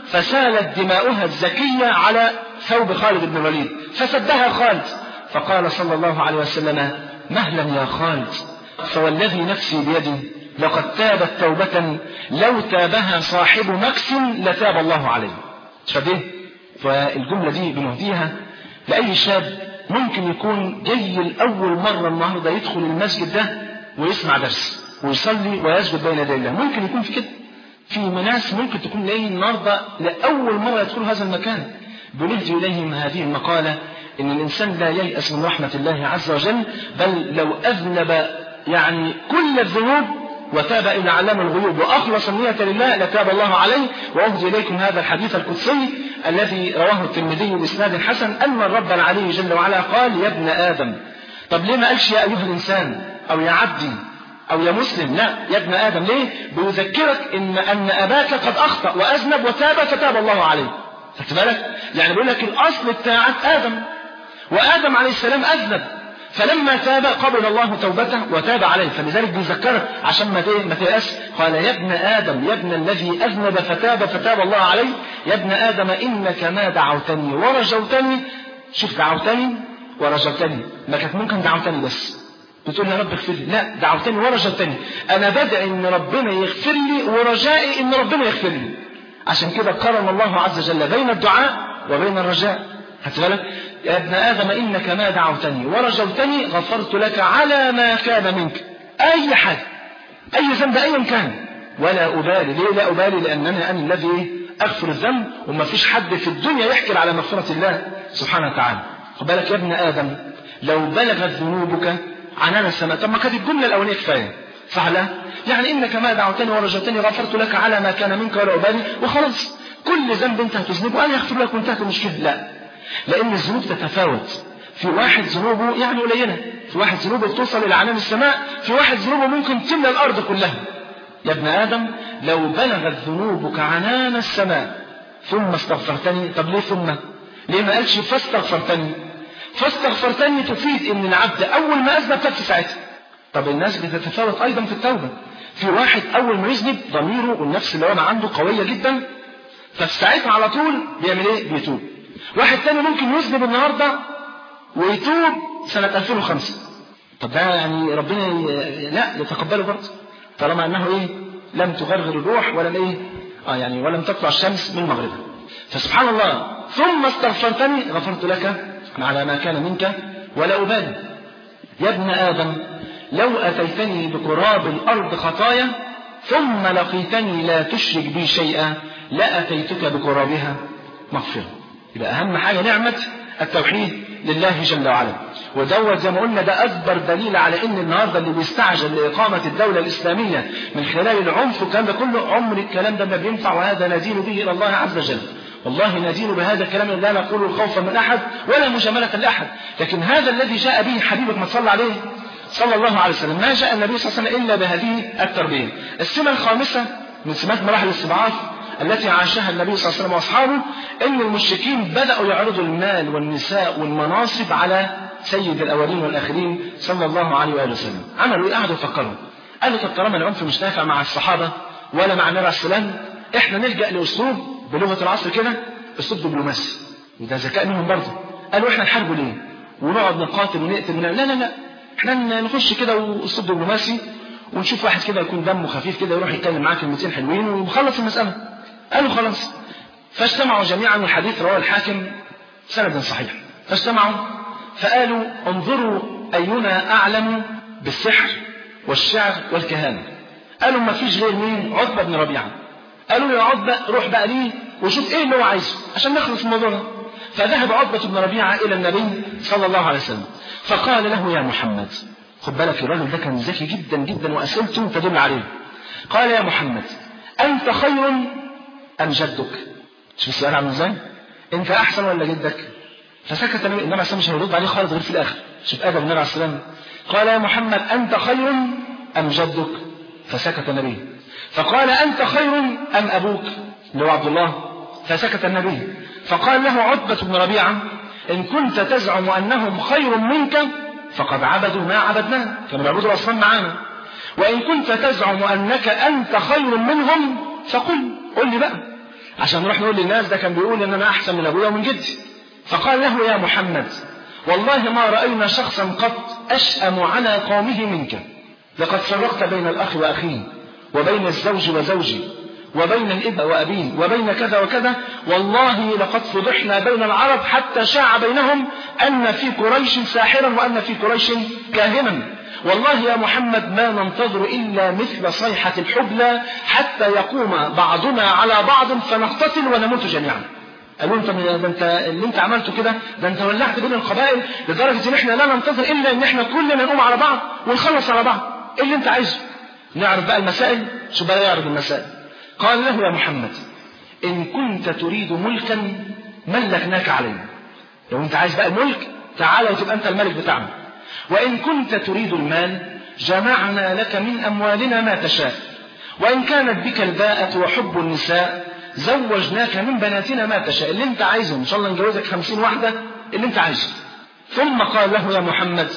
فسالت دماؤها الزكية على ثوب خالد بن الوليد فسدها خالد. فقال صلى الله عليه وسلم مهلا يا خالد فوالذي نفسي بيدي لقد تابت توبة لو تابها صاحب مكس لتاب الله عليه. شبه فالجملة دي بنهديها لأي شاب ممكن يكون جاي الأول مرة النهاردة يدخل المسجد ده ويسمع درس ويصلي ويسجد بين يدي الله. ممكن يكون في كده في ناس ممكن تكون لاقيه النهاردة لأول مرة يدخل هذا المكان بنهدي إليهم هذه المقالة إن الإنسان لا ييأس من رحمة الله عز وجل، بل لو أذنب يعني كل الذنوب وتاب إلى علام الغيوب وأخلص النية لله لتاب الله عليه. وأهدي إليكم هذا الحديث القدسي الذي رواه الترمذي بإسناد حسن أن الرب العلي جل وعلا قال: يا ابن آدم. طب ليه ما قالش يا أيها الإنسان أو يا عبدي أو يا مسلم؟ لا، يا ابن آدم. ليه؟ بيذكرك إن أن أباك قد أخطأ وأذنب وتاب فتاب الله عليه. خدت بالك؟ يعني بيقول لك الأصل بتاعك آدم، وآدم عليه السلام أذنب، فلما تاب قبل الله توبته وتاب عليه. فلذلك بيذكرك عشان ما تيأس. قال: يا ابن آدم، يا ابن الذي أذنب فتاب فتاب الله عليه. يا ابن آدم إنك ما دعوتني ورجوتني. شوف، دعوتني ورجوتني، ما كانت ممكن دعوتني بس بتقول يا رب اغفر لي، لا، دعوتني ورجوتني. أنا بدعي إن ربنا يغفر لي ورجائي إن ربنا يغفر لي. عشان كده قرن الله عز وجل بين الدعاء وبين الرجاء. خدت بالك؟ يا ابن آدم إنك ما دعوتني ورجوتني غفرت لك على ما كان منك. أي حاجة، أي ذنب أيا كان، ولا أبالي. ليه لا أبالي؟ لأنني أنا الذي أغفر الذنب، وما فيش حد في الدنيا يحكي على مغفرة الله سبحانه وتعالى. خد بالك يا ابن آدم، لو بلغت ذنوبك عنان السماء. طب ما كانت الجملة الأولانية كفاية، صح لا؟ يعني إنك ما دعوتني ورجوتني غفرت لك على ما كان منك ولا أبالي، وخلاص كل ذنب أنت هتذنبه أنا يغفر لك وانتهت المشكلة. لا، لأن الذنوب تتفاوت. في واحد ذنوبه يعني قليلة، في واحد ذنوبه بتوصل إلى عنان السماء، في واحد ذنوبه ممكن تملى الأرض كلها. يا ابن آدم لو بلغت ذنوبك عنان السماء ثم استغفرتني. طب ليه ثم؟ ليه ما قالش فاستغفرتني؟ فاستغفرتني تفيد ان العبد اول ما اذنب تاب في ساعتها. طب الناس بتتفاوت ايضا في التوبه. في واحد اول ما يذنب ضميره والنفس اللي هو عنده قويه جدا، ففي ساعتها على طول بيعمل ايه؟ بيتوب. واحد تاني ممكن يذنب النهارده ويتوب سنه ألفين وخمسة. طب ده يعني ربنا لا يتقبله برضه، طالما انه ايه؟ لم تغرغر الروح ولم ايه؟ اه يعني ولم تطلع الشمس من مغربها. فسبحان الله، ثم استغفرتني غفرت لك على ما كان منك ولا أبالي. يا ابن آدم لو أتيتني بقراب الأرض خطايا ثم لقيتني لا تشرك بي شيئا لأتيتك بقرابها مغفرة. يبقى أهم حاجة نعمة التوحيد لله جل وعلا. ودوت زي ما قلنا ده أكبر دليل على إن النهارده اللي بيستعجل لإقامة الدولة الإسلامية من خلال العنف والكلام ده كله، عمر الكلام ده ما بينفع، وهذا ندين به إلى الله عز وجل. والله ندين بهذا الكلام لا نقول خوفا من أحد ولا مجاملة لأحد، لكن هذا الذي جاء به حبيبك ما صلى عليه صلى الله عليه وسلم. ما جاء النبي صلى الله عليه وسلم إلا بهذه التربية. السمة الخامسة من سمات مراحل الاستضعاف التي عاشها النبي صلى الله عليه وسلم وأصحابه، إن المشركين بدأوا يعرضوا المال والنساء والمناصب على سيد الأولين والآخرين صلى الله عليه وآله وسلم. عملوا إيه؟ قعدوا يفكروا، قالوا طب طالما العنف مش نافع مع الصحابة ولا مع النبي عليه السلام، إحنا نلجأ لأسلوب بلغة العصر كده، أسلوب دبلوماسي، وده ذكاء منهم برضه. قالوا إحنا نحاربوا ليه؟ ونقعد نقاتل ونقتل ون... لا لا لا، إحنا نخش كده وأسلوب دبلوماسي، ونشوف واحد كده يكون دمه خفيف كده يروح يتكلم معاه كلمتين حلوين ونخلص المسألة. قالوا خلاص. فاجتمعوا جميعا، والحديث رواه الحاكم سند صحيح. فاجتمعوا فقالوا انظروا أينا أعلم بالسحر والشعر والكهانة. قالوا ما فيش غير مين؟ عتبة بن ربيعة. قالوا يا عتبة روح بقى ليه وشوف ايه اللي هو عايزه عشان نخلص من الموضوع ده. فذهب عتبة بن ربيعة إلى النبي صلى الله عليه وسلم فقال له يا محمد، خد بالك الرجل ده كان ذكي جدا جدا وأسئلته تدل عليه. قال يا محمد أنت خير أم جدك؟ شوف السؤال عامل ازاي؟ أنت أحسن ولا جدك؟ فسكت النبي، إنما السلام مش هيرد عليه خالص غير في الآخر. شوف أدب النبي عليه السلام. قال يا محمد أنت خير أم جدك؟ فسكت النبي. فقال أنت خير أم أبوك اللي هو عبد الله؟ فسكت النبي. فقال له عتبة بن ربيعة إن كنت تزعم أنهم خير منك فقد عبدوا ما عبدناه، كانوا بيعبدوا الأصنام معانا. وإن كنت تزعم أنك أنت خير منهم فقل، قل لي بقى عشان نروح نقول للناس ده كان بيقول إن أنا أحسن من أبويا ومن جدي. فقال له يا محمد والله ما رأينا شخصا قط أشأم على قومه منك، لقد فرقت بين الأخ وأخيه وبين الزوج وزوجي وبين الإب وأبيه وبين كذا وكذا، والله لقد فضحنا بين العرب حتى شاع بينهم أن في قريش ساحرا وأن في قريش كاهنا. والله يا محمد ما ننتظر إلا مثل صيحة الحبلى حتى يقوم بعضنا على بعض فنقتتل ونموت جميعا. قال لهم طب ده انت اللي انت عملته كده، ده انت ولعت بين القبائل لدرجه ان احنا لا ننتظر الا ان احنا كلنا نقوم على بعض ونخلص على بعض. ايه اللي انت عايزه؟ نعرف بقى المسائل. شو بقى يعرف المسائل؟ قال له يا محمد ان كنت تريد ملكا ملكناك عليه. لو انت عايز بقى الملك تعالى وتبقى انت الملك بتاعنا. وان كنت تريد المال جمعنا لك من اموالنا ما تشاء. وان كانت بك الباءة وحب النساء زوجناك من بناتنا ما تشاء. اللي انت عايزه ان شاء الله نجوزك خمسين واحدة اللي انت عايزه. ثم قال له يا محمد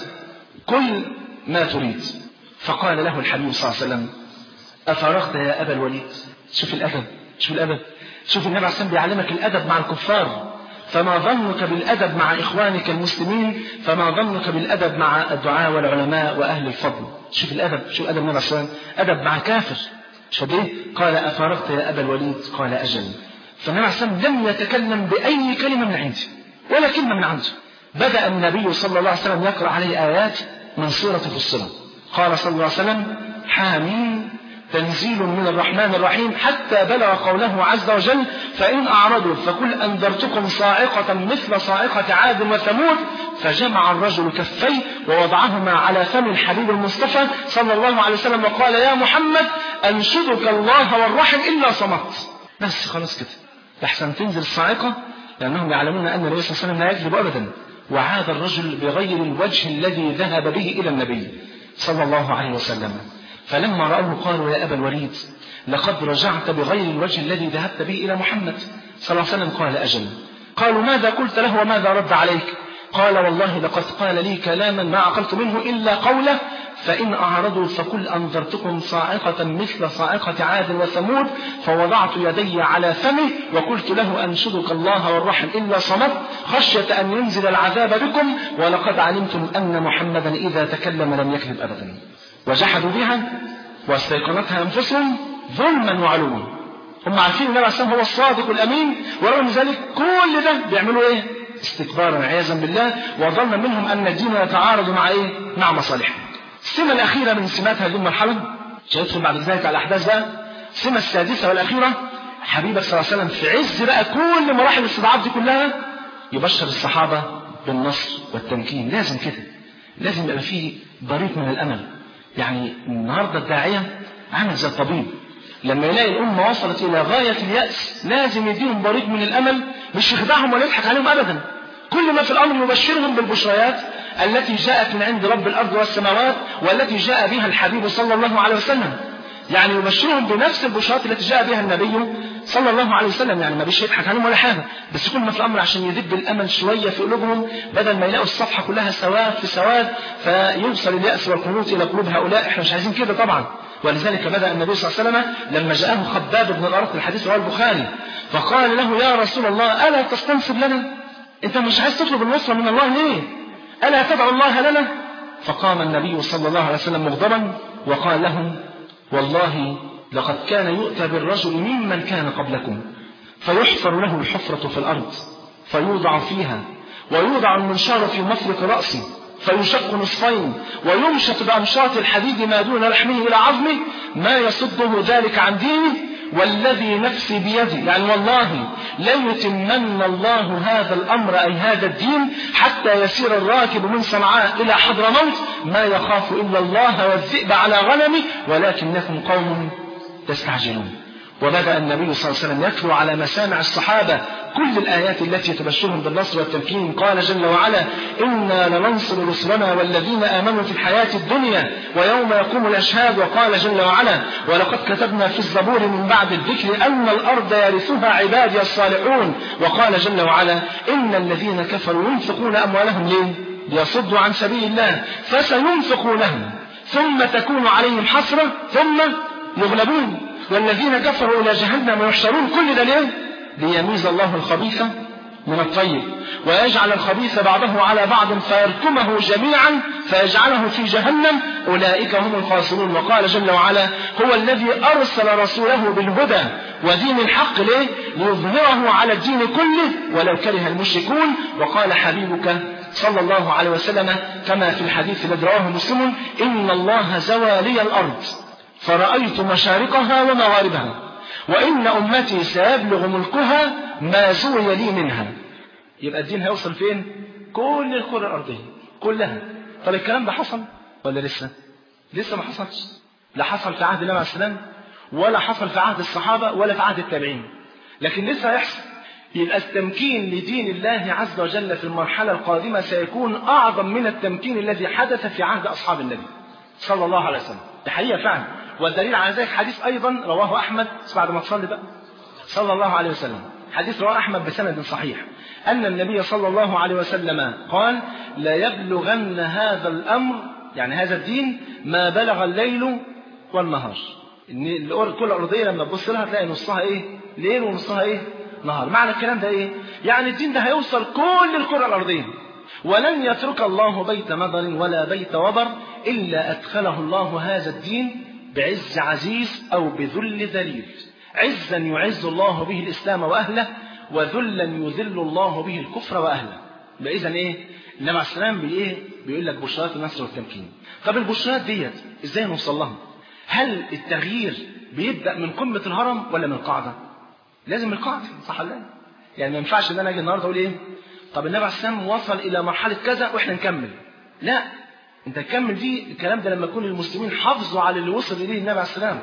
كل ما تريد. فقال له الحبيب صلى الله عليه وسلم افرغت يا ابا الوليد. شوف الادب، شوف الادب، شوف النبي عليه الصلاة والسلام بيعلمك الادب مع الكفار. فما ظنك بالادب مع اخوانك المسلمين، فما ظنك بالادب مع الدعاء والعلماء واهل الفضل. شوف الادب، شوف ادب النبي عليه الصلاة والسلام، ادب مع كافر. شوف ايه؟ قال افرغت يا ابا الوليد؟ قال اجل. فالنبي عليه الصلاة والسلام لم يتكلم باي كلمه من عنده ولا كلمه من عنده. بدا النبي صلى الله عليه وسلم يقرا عليه ايات من سوره فصلت. قال صلى الله عليه وسلم حامين تنزيل من الرحمن الرحيم حتى بلغ قوله عز وجل فإن أعرضوا فقل أنذرتكم صاعقة مثل صاعقة عاد وثمود. فجمع الرجل كفيه ووضعهما على فم الحبيب المصطفى صلى الله عليه وسلم وقال يا محمد أنشدك الله والرحم إلا صمت. بس خلاص كده لحسن تنزل الصاعقة، لأنهم يعلمون أن النبي صلى الله عليه وسلم لا يكذب أبدا. وعاد الرجل بغير الوجه الذي ذهب به إلى النبي صلى الله عليه وسلم. فلما رأوه قالوا يا أبا الوليد لقد رجعت بغير الوجه الذي ذهبت به إلى محمد صلى الله عليه وسلم. قال أجل. قالوا ماذا قلت له وماذا رد عليك؟ قال والله لقد قال لي كلاما ما عقلت منه إلا قوله فإن أعرضوا فقل أنذرتكم صاعقة مثل صاعقة عاد وثمود. فوضعت يدي على فمه وقلت له أنشدك الله والرحم إلا صمت خشية أن ينزل العذاب بكم ولقد علمتم أن محمدا إذا تكلم لم يكذب أبدا. وجحدوا بها واستيقنتها أنفسهم ظلما وعلوا. هم عارفين النبي عليه الصلاة والسلام هو الصادق الأمين، ورغم ذلك كل ده بيعملوا إيه؟ استكبارا عياذا بالله. وظن منهم أن الدين يتعارض مع إيه؟ مع مصالحهم. السمة الأخيرة من سمات هذه المرحلة سيدخل بعد ذلك على الأحداث بقى. السمة السادسة والأخيرة حبيبك صلى الله عليه وسلم في عز بقى كل مراحل الاستضعاف دي كلها يبشر الصحابة بالنصر والتمكين. لازم كده، لازم يبقى فيه بريق من الأمل. يعني النهاردة الداعية عامل زي الطبيب، لما يلاقي الأمة وصلت إلى غاية اليأس لازم يديهم بريق من الأمل، مش يخدعهم ولا يضحك عليهم أبدا. كل ما في الأمر يبشرهم بالبشريات التي جاءت من عند رب الأرض والسماوات والتي جاء بها الحبيب صلى الله عليه وسلم. يعني يبشرهم بنفس البشرات التي جاء بها النبي صلى الله عليه وسلم. يعني ما بيش يضحك عليهم ولا حاجة، بس كل ما في الأمر عشان يدب الأمل شوية في قلوبهم بدل ما يلاقوا الصفحة كلها سواد في سواد فيوصل اليأس والقنوط إلى قلوب هؤلاء. احنا مش عايزين كده طبعا. ولذلك بدأ النبي صلى الله عليه وسلم لما جاءه خباب بن الأرط، الحديث رواه البخاري، فقال له يا رسول الله ألا تستنصر لنا؟ أنت مش عايز تطلب النصرة من الله ليه؟ ألا تدعو الله لنا؟ فقام النبي صلى الله عليه وسلم مغضبا وقال لهم والله لقد كان يؤتى بالرجل ممن كان قبلكم فيحفر له الحفرة في الأرض فيوضع فيها ويوضع المنشار في مفرق رأسه فيشق نصفين ويمشط بأمشاط الحديد ما دون لحمه إلى عظمه ما يصده ذلك عن دينه والذي نفسي بيده. يعني والله ليتمن الله هذا الأمر أي هذا الدين حتى يسير الراكب من صنعاء إلى حضرموت ما يخاف إلا الله والذئب على غنمه ولكنكم قوم تستعجلون. وبدأ النبي صلى الله عليه وسلم يتلو على مسامع الصحابة كل الآيات التي تبشرهم بالنصر والتمكين. قال جل وعلا إنا لننصر رسلنا والذين آمنوا في الحياة الدنيا ويوم يقوم الأشهاد. وقال جل وعلا ولقد كتبنا في الزبور من بعد الذكر أن الأرض يرثها عبادي الصالحون. وقال جل وعلا إن الذين كفروا ينفقون أموالهم ليه؟ ليصدوا عن سبيل الله فسينفقونهم ثم تكون عليهم حسرة ثم يغلبون والذين كفروا إلى جهنم يحشرون. كل ده ليه؟ ليميز الله الخبيث من الطيب ويجعل الخبيث بعضه على بعض فيركمه جميعا فيجعله في جهنم أولئك هم الخاسرون. وقال جل وعلا هو الذي أرسل رسوله بالهدى ودين الحق ليه؟ ليظهره على الدين كله ولو كره المشركون. وقال حبيبك صلى الله عليه وسلم كما في الحديث الذي رواه مسلم إن الله زوى لي الأرض فرأيت مشارقها ومغاربها وإن أمتي سيبلغ ملكها ما زوي لي منها. يبقى الدين هيوصل فين؟ كل الكرة الأرضية كلها. طب الكلام ده حصل ولا لسه؟ لسه ما حصلش. لا حصل في عهد النبي عليه السلام ولا حصل في عهد الصحابة ولا في عهد التابعين، لكن لسه هيحصل. يبقى التمكين لدين الله عز وجل في المرحلة القادمة سيكون أعظم من التمكين الذي حدث في عهد أصحاب النبي صلى الله عليه وسلم. ده حقيقة فعلا. والدليل على ذلك حديث أيضا رواه أحمد بعد ما تصلي بقى صلى الله عليه وسلم. حديث رواه أحمد بسند صحيح أن النبي صلى الله عليه وسلم قال: لا يبلغن هذا الأمر، يعني هذا الدين، ما بلغ الليل والنهار. الكرة الأرضية لما تبص لها تلاقي نصها إيه؟ ليل ونصها إيه؟ نهار. معنى الكلام ده إيه؟ يعني الدين ده هيوصل كل الكرة الأرضية، ولن يترك الله بيت مضر ولا بيت وبر إلا أدخله الله هذا الدين بعز عزيز أو بذل ذليل. عزا يعز الله به الإسلام وأهله، وذلا يذل الله به الكفر وأهله. إذن إيه؟ النبي عليه السلام بإيه؟ بيقول لك بشرات النصر والتمكين. طب البشرات ديت إزاي نوصل لها؟ هل التغيير بيبدأ من قمة الهرم ولا من القاعدة؟ لازم من القاعدة، صح ولا لا؟ يعني ما ينفعش ان انا اجي النهارده اقول ايه؟ طب النبي عليه السلام وصل الى مرحله كذا واحنا نكمل. لا، انت تكمل دي الكلام ده لما يكون المسلمين حافظوا على اللي وصل اليه النبي عليه السلام.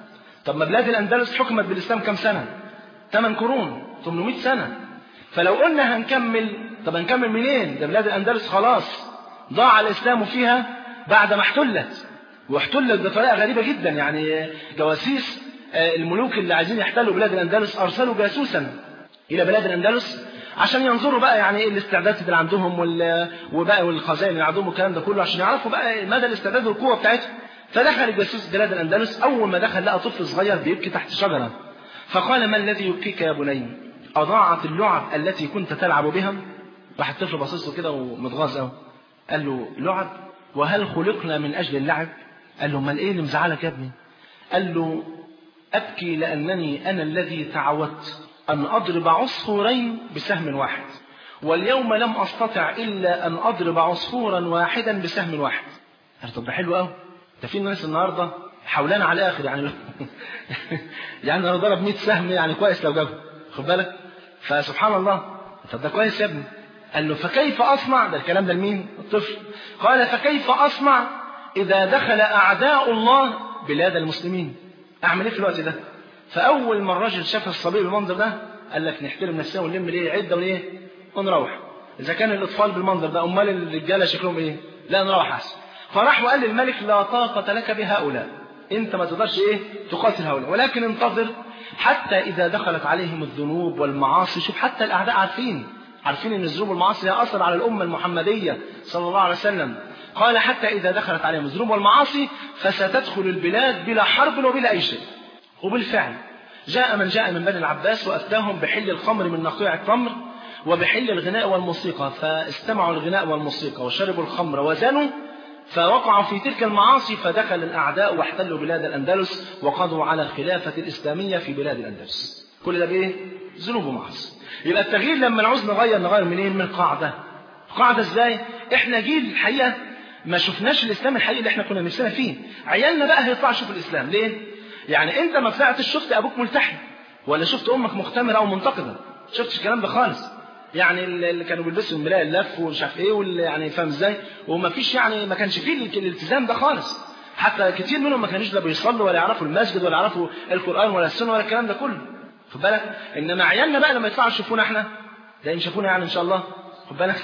طب ما بلاد الاندلس حكمت بالاسلام كم سنه؟ ثمان قرون، ثمانمائة سنه. فلو قلنا هنكمل، طب هنكمل منين؟ ده بلاد الاندلس خلاص ضاع الاسلام فيها بعد ما احتلت، واحتلت بطريقه غريبه جدا. يعني جواسيس الملوك اللي عايزين يحتلوا بلاد الاندلس ارسلوا جاسوسا الى بلاد الاندلس عشان ينظروا بقى يعني ايه الاستعدادات اللي عندهم وبقى والخزائن اللي عندهم والكلام ده كله، عشان يعرفوا بقى مدى الاستعداد والقوه بتاعتهم. فدخل الجاسوس بلاد الاندلس، اول ما دخل لقى طفل صغير بيبكي تحت شجره، فقال: ما الذي يبكيك يا بني؟ اضاعت اللعب التي كنت تلعب بها؟ راح الطفل باصص له كده ومتغاظ قوي، قال له: لعب؟ وهل خلقنا من اجل اللعب؟ قال له: امال ايه اللي مزعلك يا ابني؟ قال له: أبكي لأنني أنا الذي تعودت أن أضرب عصفورين بسهم واحد، واليوم لم أستطع إلا أن أضرب عصفورا واحدا بسهم واحد. قال: طب ده حلو قوي، ده في ناس النهارده حولنا على الآخر يعني يعني أنا ضرب مئة سهم يعني كويس لو جابه، خد بالك. فسبحان الله، طب ده كويس يا ابني. قال له: فكيف أصنع؟ ده الكلام ده لمين؟ الطفل. قال: فكيف أصنع إذا دخل أعداء الله بلاد المسلمين؟ أعمل إيه في الوقت ده؟ فأول ما الراجل شاف الصبي بالمنظر ده قال لك نحترم نفسنا ونلم ليه عدة وليه ونروح. إذا كان الأطفال بالمنظر ده أمال الرجالة شكلهم إيه؟ لا نروح أحسن. فراح وقال للملك: لا طاقة لك بهؤلاء، أنت ما تقدرش إيه تقاتل هؤلاء، ولكن انتظر حتى إذا دخلت عليهم الذنوب والمعاصي. شوف حتى الأعداء عارفين عارفين أن الذنوب والمعاصي هي أثر على الأمة المحمدية صلى الله عليه وسلم. قال: حتى إذا دخلت عليهم الذنوب والمعاصي فستدخل البلاد بلا حرب وبلا أي شيء. وبالفعل جاء من جاء من بني العباس وأفتاهم بحل الخمر من نقيع التمر وبحل الغناء والموسيقى، فاستمعوا الغناء والموسيقى وشربوا الخمر وزنوا، فوقعوا في تلك المعاصي، فدخل الأعداء واحتلوا بلاد الأندلس وقضوا على الخلافة الإسلامية في بلاد الأندلس. كل ده بإيه؟ ذنوب ومعاصي. يبقى التغيير لما نعوز نغير نغير منين؟ من قاعدة. قاعدة إزاي؟ إحنا جيل الحقيقة ما شفناش الإسلام الحقيقي اللي إحنا كنا نفسنا فيه. عيالنا بقى هيطلعوا يشوفوا الإسلام. ليه؟ يعني أنت ما طلعتش شفت أبوك ملتحي ولا شفت أمك مختمرة أو منتقدة، شفتش الكلام ده خالص. يعني اللي كانوا بيلبسوا الملاء اللف ومش عارف إيه واللي يعني فاهم إزاي، وما فيش يعني ما كانش فيه الالتزام ده خالص. حتى كتير منهم ما كانوش لا بيصلوا ولا يعرفوا المسجد ولا يعرفوا القرآن ولا السنة ولا الكلام ده كله، خد بالك. إنما عيالنا بقى لما يطلعوا يشوفونا إحنا، ده يشوفونا يعني إن شاء الله، خد بالك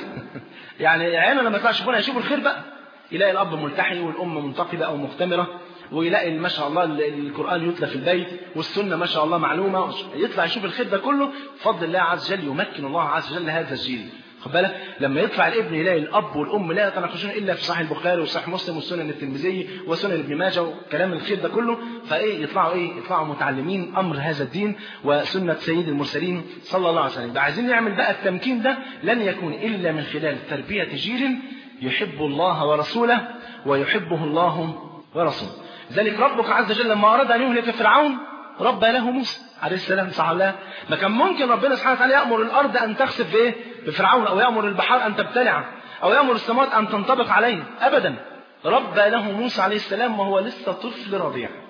يعني عيالنا لما يطلعوا يشوفونا يشوفوا الخير بقى، يلاقي الأب ملتحي والأم منتقبة أو مختمرة، ويلاقي ما شاء الله القرآن يتلى في البيت والسنة ما شاء الله معلومة، يطلع يشوف الخير ده كله بفضل الله عز وجل. يمكن الله عز وجل هذا الجيل، خد بالك. لما يطلع الابن يلاقي الأب والأم لا يتناقشون إلا في صحيح البخاري وصحيح مسلم والسنن الترمذي وسنن ابن ماجه وكلام الخير ده كله، فإيه يطلعوا إيه يطلعوا متعلمين أمر هذا الدين وسنة سيد المرسلين صلى الله عليه وسلم. عايزين نعمل بقى التمكين ده لن يكون إلا من خلال تربية جيل يحب الله ورسوله ويحبه الله ورسوله. ذلك ربك عز وجل لما أراد أن يهلك فرعون ربى له موسى عليه السلام، صح الله. ما كان ممكن ربنا سبحانه وتعالى يأمر الأرض أن تخسف بإيه بفرعون، أو يأمر البحار أن تبتلع، أو يأمر السماوات أن تنطبق عليه؟ أبدا. ربى له موسى عليه السلام وهو لسه طفل رضيع،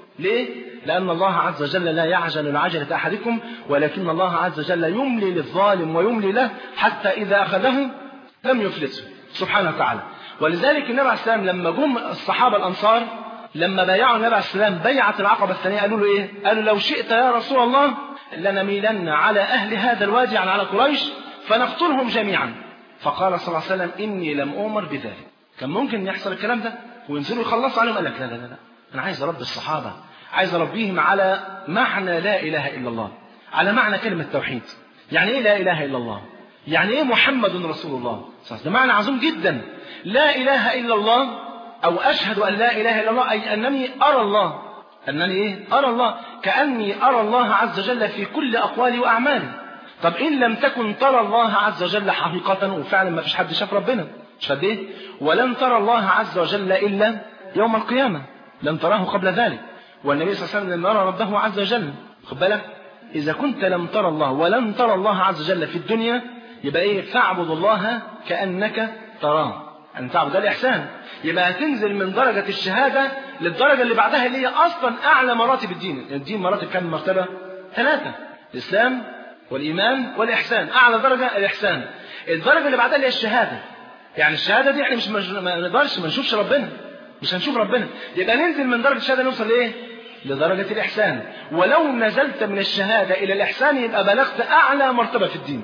ليه؟ لأن الله عز وجل لا يعجل العجلة أحدكم، ولكن الله عز وجل يملي للظالم ويملي له حتى إذا أخذه لم يفلته سبحانه وتعالى. ولذلك النبي عليه السلام لما جم الصحابة الأنصار لما بايعوا النبي عليه السلام بيعة العقبة الثانية قالوا له إيه؟ قالوا لو شئت يا رسول الله لنميلن على أهل هذا الوادي يعني على قريش فنقتلهم جميعا. فقال صلى الله عليه وسلم إني لم أؤمر بذلك. كان ممكن يحصل الكلام ده وينزلوا يخلصوا عليهم، قال لك لا لا لا أنا عايز أربي الصحابة، عايز أربيهم على معنى لا إله إلا الله، على معنى كلمة توحيد. يعني إيه لا إله إلا الله؟ يعني إيه محمد رسول الله؟ ده معنى عظيم جدا. لا إله إلا الله أو أشهد أن لا إله إلا الله أي أنني أرى الله، أنني إيه؟ أرى الله، كأني أرى الله عز وجل في كل أقوالي وأعمالي. طب إن لم تكن ترى الله عز وجل حقيقة، وفعلا ما فيش حد شاف ربنا، مش قد إيه؟ ولن ترى الله عز وجل إلا يوم القيامة، لن تراه قبل ذلك. والنبي صلى الله عليه وسلم لم يرى ربه عز وجل. خد بالك، إذا كنت لم ترى الله ولن ترى الله عز وجل في الدنيا يبقى إيه؟ فاعبد الله كأنك تراه، أن تعبد الإحسان. يبقى هتنزل من درجة الشهادة للدرجة اللي بعدها اللي هي أصلا أعلى مراتب الدين. الدين مراتب كم مرتبة؟ ثلاثة: الإسلام والإيمان والإحسان. أعلى درجة الإحسان. الدرجة اللي بعدها اللي هي الشهادة. يعني الشهادة دي احنا مش ما نقدرش ما نشوفش ربنا، مش هنشوف ربنا. يبقى ننزل من درجة الشهادة نوصل لإيه؟ لدرجة الإحسان. ولو نزلت من الشهادة إلى الإحسان يبقى بلغت أعلى مرتبة في الدين.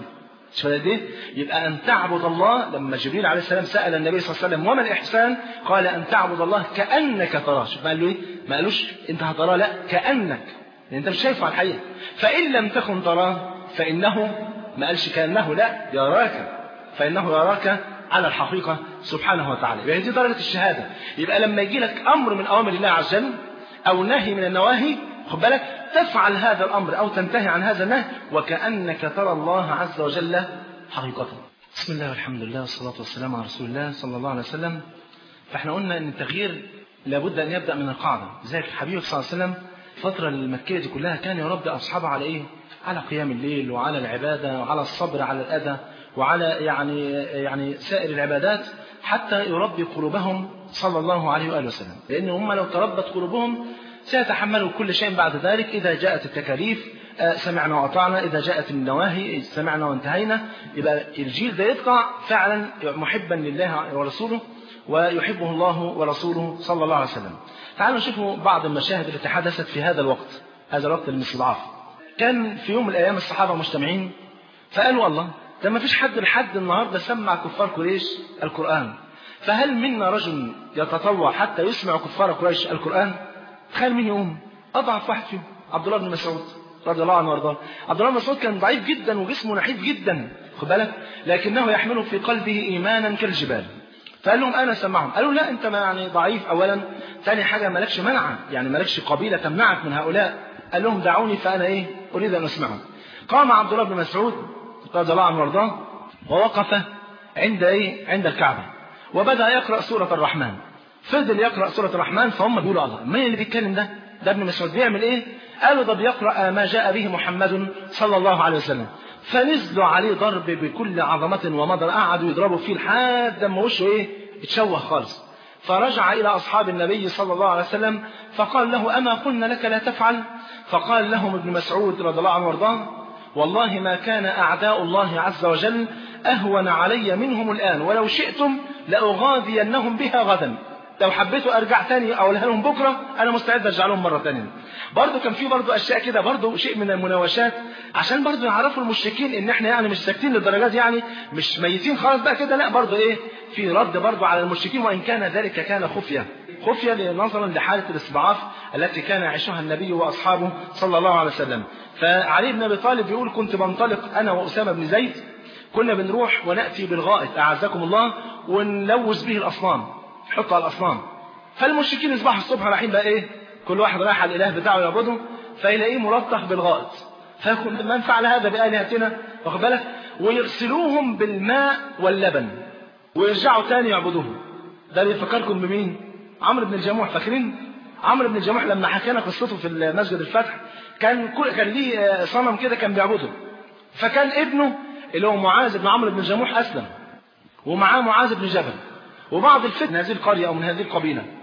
دي يبقى أن تعبد الله. لما جبريل عليه السلام سأل النبي صلى الله عليه وسلم وما الإحسان؟ قال أن تعبد الله كأنك تراه. شوف قال له إيه؟ ما قالوش أنت هتراه، لا، كأنك، لأن أنت مش شايفه على الحقيقة. فإن لم تكن تراه فإنه، ما قالش كأنه، لا، يراك، فإنه يراك على الحقيقة سبحانه وتعالى. يبقى دي درجة الشهادة. يبقى لما يجي لك أمر من أوامر الله عز وجل أو نهي من النواهي، خد بالك، تفعل هذا الأمر أو تنتهي عن هذا النهي وكأنك ترى الله عز وجل حقيقة. بسم الله والحمد لله والصلاة والسلام على رسول الله صلى الله عليه وسلم. فاحنا قلنا أن التغيير لابد أن يبدأ من القاعدة. زي حبيبك صلى الله عليه وسلم الفترة المكية دي كلها كان يربي أصحابه على إيه؟ على قيام الليل وعلى العبادة وعلى الصبر على الأذى وعلى يعني يعني سائر العبادات حتى يربي قلوبهم صلى الله عليه وآله وسلم. لأن هم لو تربت قلوبهم سيتحملوا كل شيء بعد ذلك. إذا جاءت التكاليف سمعنا وأطعنا، إذا جاءت النواهي سمعنا وانتهينا. يبقى الجيل ده يطلع فعلا محبا لله ورسوله ويحبه الله ورسوله صلى الله عليه وسلم. تعالوا نشوفوا بعض المشاهد التي حدثت في هذا الوقت، هذا الوقت المستضعف. كان في يوم من الأيام الصحابة مجتمعين فقالوا الله، ده ما فيش حد لحد النهارده سمع كفار قريش القرآن، فهل منا رجل يتطوع حتى يسمع كفار قريش القرآن؟ تخيل مين يقوم؟ أضعف واحد فيهم عبد الله بن مسعود رضي الله عنه وارضاه. عبد الله بن مسعود كان ضعيف جدا وجسمه نحيف جدا، خد بالك، لكنه يحمل في قلبه إيمانا كالجبال. فقال لهم أنا سمعهم. قالوا لا، أنت ما يعني ضعيف أولا، ثاني حاجة مالكش منعة، يعني مالكش قبيلة تمنعك من هؤلاء. قال لهم دعوني فأنا إيه أريد أن أسمعهم. قام عبد الله بن مسعود رضي الله عنه وارضاه ووقف عند إيه عند الكعبة وبدأ يقرأ سورة الرحمن. فضل يقرأ سورة الرحمن، فهم بيقولوا الله، مين اللي بيتكلم ده؟ ده ابن مسعود بيعمل إيه؟ قالوا ده بيقرأ ما جاء به محمد صلى الله عليه وسلم. فنزلوا عليه ضرب بكل عظمة ومضر، قعدوا يضربوا فيه لحد ما وشه إيه اتشوه خالص. فرجع إلى أصحاب النبي صلى الله عليه وسلم فقال له أما قلنا لك لا تفعل؟ فقال لهم ابن مسعود رضي الله عنه وارضاه والله ما كان أعداء الله عز وجل أهون علي منهم الآن، ولو شئتم لأغاذينهم بها غدا. لو حبيتوا أرجع تاني أو لهم بكرة أنا مستعد أرجع لهم مرة تانية. برضو كان في برضو أشياء كده، برضو شيء من المناوشات عشان برضو يعرفوا المشركين إن إحنا يعني مش ساكتين للدرجات، يعني مش ميتين خالص بقى كده، لا، برضو إيه في رد برضو على المشركين، وإن كان ذلك كان خفية خفية نظرا لحالة الاستضعاف التي كان يعيشها النبي وأصحابه صلى الله عليه وسلم. فعلي بن أبي طالب يقول كنت بنطلق أنا وأسامة بن زيد، كنا بنروح ونأتي بالغائط أعزكم الله ونلوث به الأصنام، نحط على الأصنام. فالمشركين يصبحوا الصبح رايحين بقى إيه كل واحد رايح على الإله بتاعه يعبده، فيلاقيه ملطخ بالغائط. فيقول من فعل هذا بآلهتنا، واخد بالك، ويغسلوهم بالماء واللبن ويرجعوا تاني يعبدوهم. ده بيفكركم بمين؟ عمرو بن الجموح. فاكرين عمرو بن الجموح لما حكينا قصته في مسجد الفتح؟ كان كان ليه صنم كده كان بيعبده، فكان ابنه اللي هو معاذ بن عمرو بن الجموح أسلم، ومعاه معاذ بن جبل وبعض الفتن من هذه القرية أو من هذه القبيلة.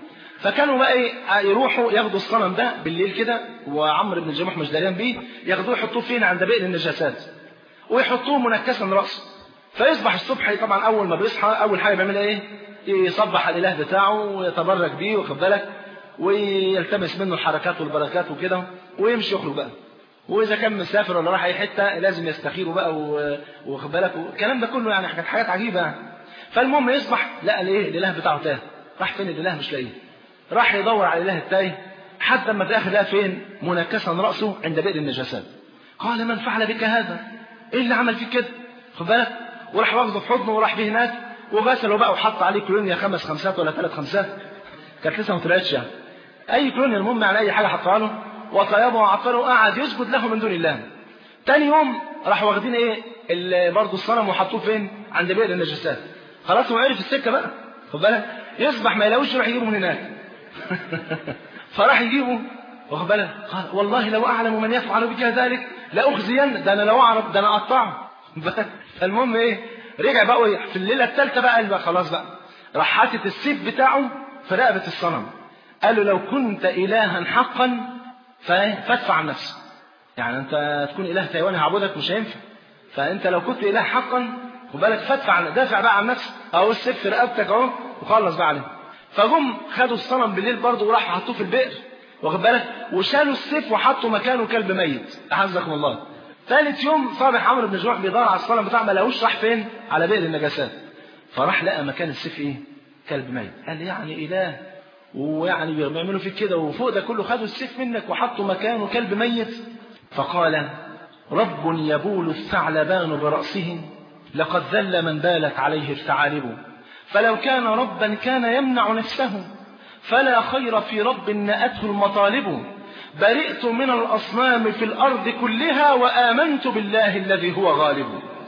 فكانوا بقى ايه يروحوا ياخدوا الصنم ده بالليل كده، وعمرو بن الجموح مش داريان بيه، ياخدوه يحطوه فين؟ عند بئر النجاسات، ويحطوه منكسا راسه. فيصبح الصبح طبعا اول ما بيصحى اول حاجه بيعمل ايه؟ يصبح الاله بتاعه ويتبرك بيه واخد بالك، ويلتمس منه الحركات والبركات وكده، ويمشي يخرج بقى. واذا كان مسافر ولا راح اي حته لازم يستخيره بقى واخد بالك، والكلام ده كله يعني كانت حاجات عجيبه يعني. فالمهم يصبح لقى الايه؟ الاله بتاعه تاه. راح فين الاله؟ مش لاقيه. راح يدور على الاله التايه حتى لما في الاخر لقى فين؟ منكسا راسه عند بئر النجاسات. قال من فعل بك هذا؟ ايه اللي عمل فيك كده؟ خد بالك. وراح واخده في حضنه وراح بيه هناك وغسله بقى وحط عليه كولونيا خمس خمسات ولا ثلاث خمسات، كانت لسه ما طلعتش يعني. اي كولونيا المهم يعني اي حاجه حطها له وطيبه وعطره وقعد يسجد له من دون الله. تاني يوم راح واخدين ايه برضه الصنم وحطوه فين؟ عند بئر النجاسات. خلاص هو عرف السكه بقى خد بالك. يصبح ما يلاقوش يروح يجيبه من هناك. فراح يجيبه واخد بالك. قال والله لو اعلم من يفعل بك ذلك لاخزين، ده انا لو اعرف ده انا اقطعه. فالمهم ايه؟ رجع بقى في الليله الثالثه بقى قال بقى خلاص بقى، راح حاطط السيف بتاعه في رقبه الصنم. قال له لو كنت الها حقا فادفع عن نفسك. يعني انت تكون اله تايواني هعبدك مش هينفع، فانت لو كنت اله حقا خد بالك فادفع عن دافع بقى عن نفسك، اهو السيف في رقبتك اهو وخلص بقى عليه. فجم خدوا الصنم بالليل برضه وراحوا حطوه في البئر واخد بالك، وشالوا السيف وحطوا مكانه كلب ميت اعزكم الله. ثالث يوم صابح عمرو بن الجموح بيدور على الصنم بتاعه ما لقوش، راح فين؟ على بئر النجاسات. فراح لقى مكان السيف ايه؟ كلب ميت. قال يعني اله ويعني بيعملوا فيك كده وفوق ده كله خدوا السيف منك وحطوا مكانه كلب ميت؟ فقال رب يبول الثعلبان برأسه لقد ذل من بالت عليه الثعالب، فلو كان ربا كان يمنع نفسه، فلا خير في رب نأته المطالب. برئت من الأصنام في الأرض كلها وآمنت بالله الذي هو غالب.